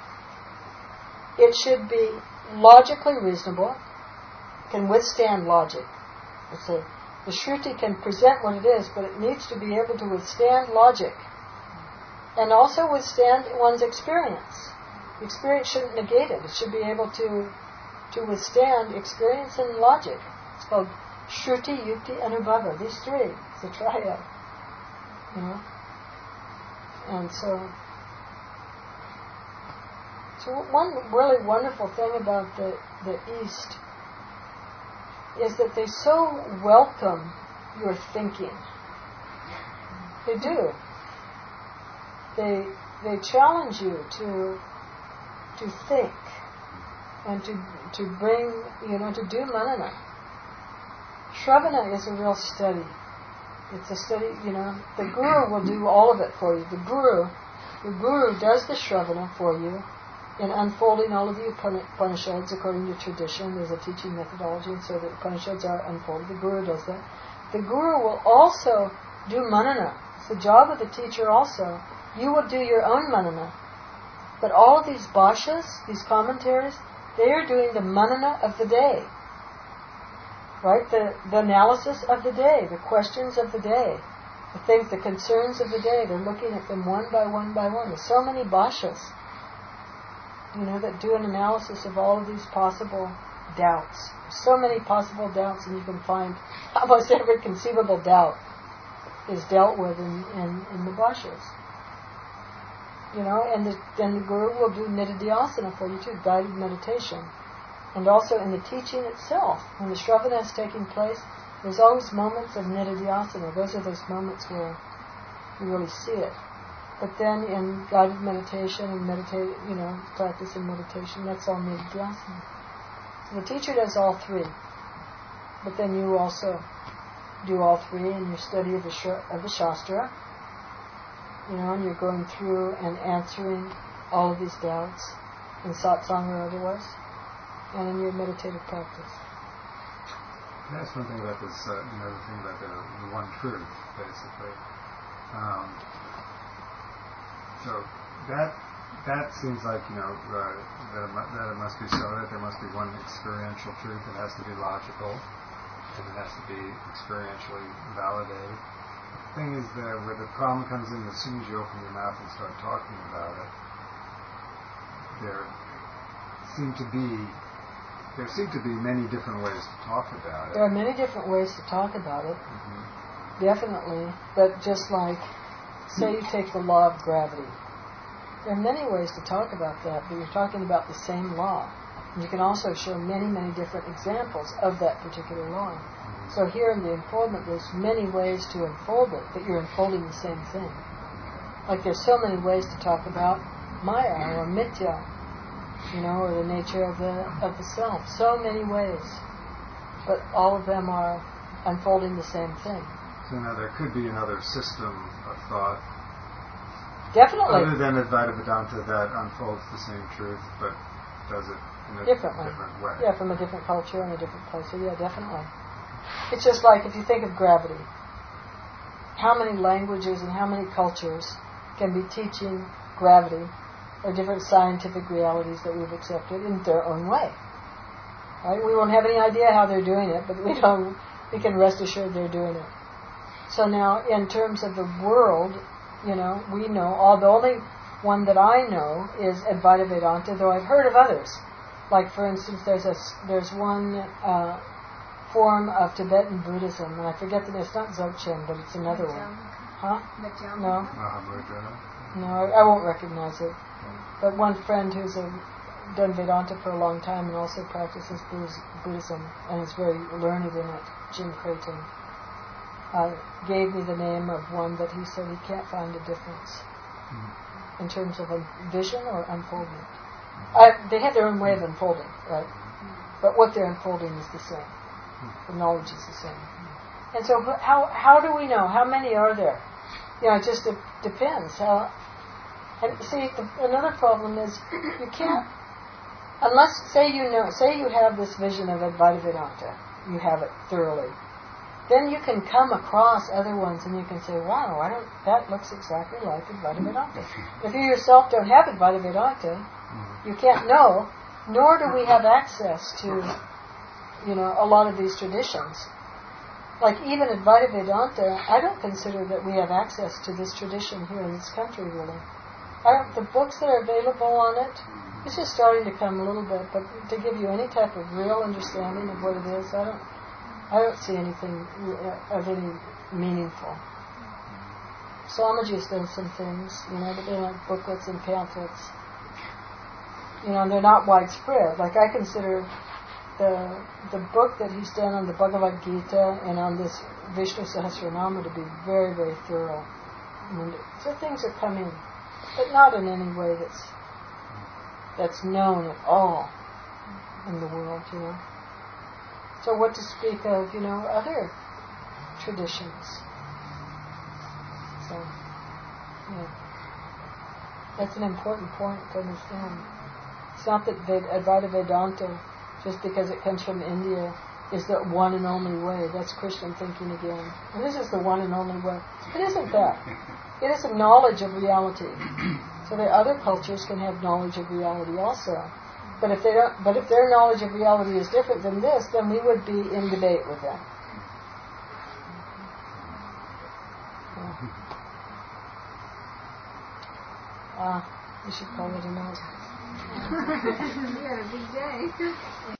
It should be logically reasonable, can withstand logic. So the Shruti can present what it is, but it needs to be able to withstand logic and also withstand one's experience. The experience shouldn't negate it. It should be able to to withstand experience and logic. It's called Shruti, Yukti, Anubhava. These three. It's a triad. You know? And so, so one really wonderful thing about the, the East is that they so welcome your thinking. They do. They they challenge you to to think and to to bring, you know, to do manana. Shravana is a real study. It's a study, you know, the guru will do all of it for you. The guru, the guru does the shravana for you in unfolding all of the Upanishads according to tradition. There's a teaching methodology, and so the Upanishads are unfolded. The guru does that. The guru will also do manana. It's the job of the teacher also. You will do your own manana. But all of these bhashyas, these commentaries, they are doing the manana of the day. Right? The, the analysis of the day, the questions of the day, the things, the concerns of the day. They're looking at them one by one by one. There's so many bhashyas, you know, that do an analysis of all of these possible doubts. So many possible doubts, and you can find almost every conceivable doubt is dealt with in, in, in the bhashyas. You know, and the, then the guru will do nididhyasana for you too, guided meditation. And also in the teaching itself, when the shravana is taking place, there's always moments of nididhyasana. Those are those moments where you really see it. But then in guided meditation and meditate, you know, practice in meditation, that's all nididhyasana. So the teacher does all three. But then you also do all three in your study of the sh- of the Shastra. You know, and you're going through and answering all of these doubts in satsang or otherwise, and in your meditative practice. Can I ask one thing about this, uh, you know, the thing about the, the one truth, basically. Um, so that that seems like, you know, uh, that, it mu- that it must be so that there must be one experiential truth that has to be logical, and it has to be experientially validated. The thing is that where the problem comes in, as soon as you open your mouth and start talking about it, there seem to be there seem to be many different ways to talk about it. There are many different ways to talk about it, Mm-hmm. definitely. But just like say you take the law of gravity. There are many ways to talk about that, but you're talking about the same law. And you can also show many, many different examples of that particular law. So here in the unfoldment, there's many ways to unfold it, but you're unfolding the same thing. Like there's so many ways to talk about Maya or Mithya, you know, or the nature of the of the self. So many ways, but all of them are unfolding the same thing. So now there could be another system of thought, definitely, other than Advaita Vedanta, that unfolds the same truth, but does it in a differently. different way. Yeah, from a different culture and a different place. So yeah, definitely. It's just like if you think of gravity, how many languages and how many cultures can be teaching gravity or different scientific realities that we've accepted in their own way. Right? We won't have any idea how they're doing it, but we don't. We can rest assured they're doing it. So now, in terms of the world, you know, we know all. The only one that I know is Advaita Vedanta, though I've heard of others. Like, for instance, there's a there's one uh, form of Tibetan Buddhism, and I forget the name. It's not Dzogchen, but it's another one. Huh? No. No, I, I won't recognize it. But one friend who's a, done Vedanta for a long time and also practices Buddhism and is very learned in it, Jim Creighton, uh, gave me the name of one that he said he can't find a difference mm. in terms of a vision or unfoldment. Uh, they have their own way of unfolding, right? But what they're unfolding is the same. The knowledge is the same. And so how how do we know? How many are there? You know, it just de- depends. How, and see, the, another problem is you can't, unless, say you know, say you have this vision of Advaita Vedanta, you have it thoroughly, then you can come across other ones and you can say, wow, I don't, that looks exactly like Advaita Vedanta. If you yourself don't have Advaita Vedanta, you can't know, nor do we have access to, you know, a lot of these traditions. Like even Advaita Vedanta, I don't consider that we have access to this tradition here in this country, really. I don't, the books that are available on it, it's just starting to come a little bit, but to give you any type of real understanding of what it is, I don't, I don't see anything of any meaningful. Swamiji's done some things, you know, but they're like booklets and pamphlets. You know, and they're not widespread. Like I consider the the book that he's done on the Bhagavad Gita and on this Vishnu Sahasranama to be very, very thorough. I mean, so things are coming, but not in any way that's that's known at all in the world, you know. So what to speak of, you know, other traditions. So, yeah. That's an important point to understand. It's not that Ved- Advaita Vedanta, just because it comes from India, is the one and only way. That's Christian thinking again. And this is the one and only way. It isn't that. It is a knowledge of reality. So that other cultures can have knowledge of reality also. But if they don't, but if their knowledge of reality is different than this, then we would be in debate with them. Ah, uh, we should call it a night. We had a big day.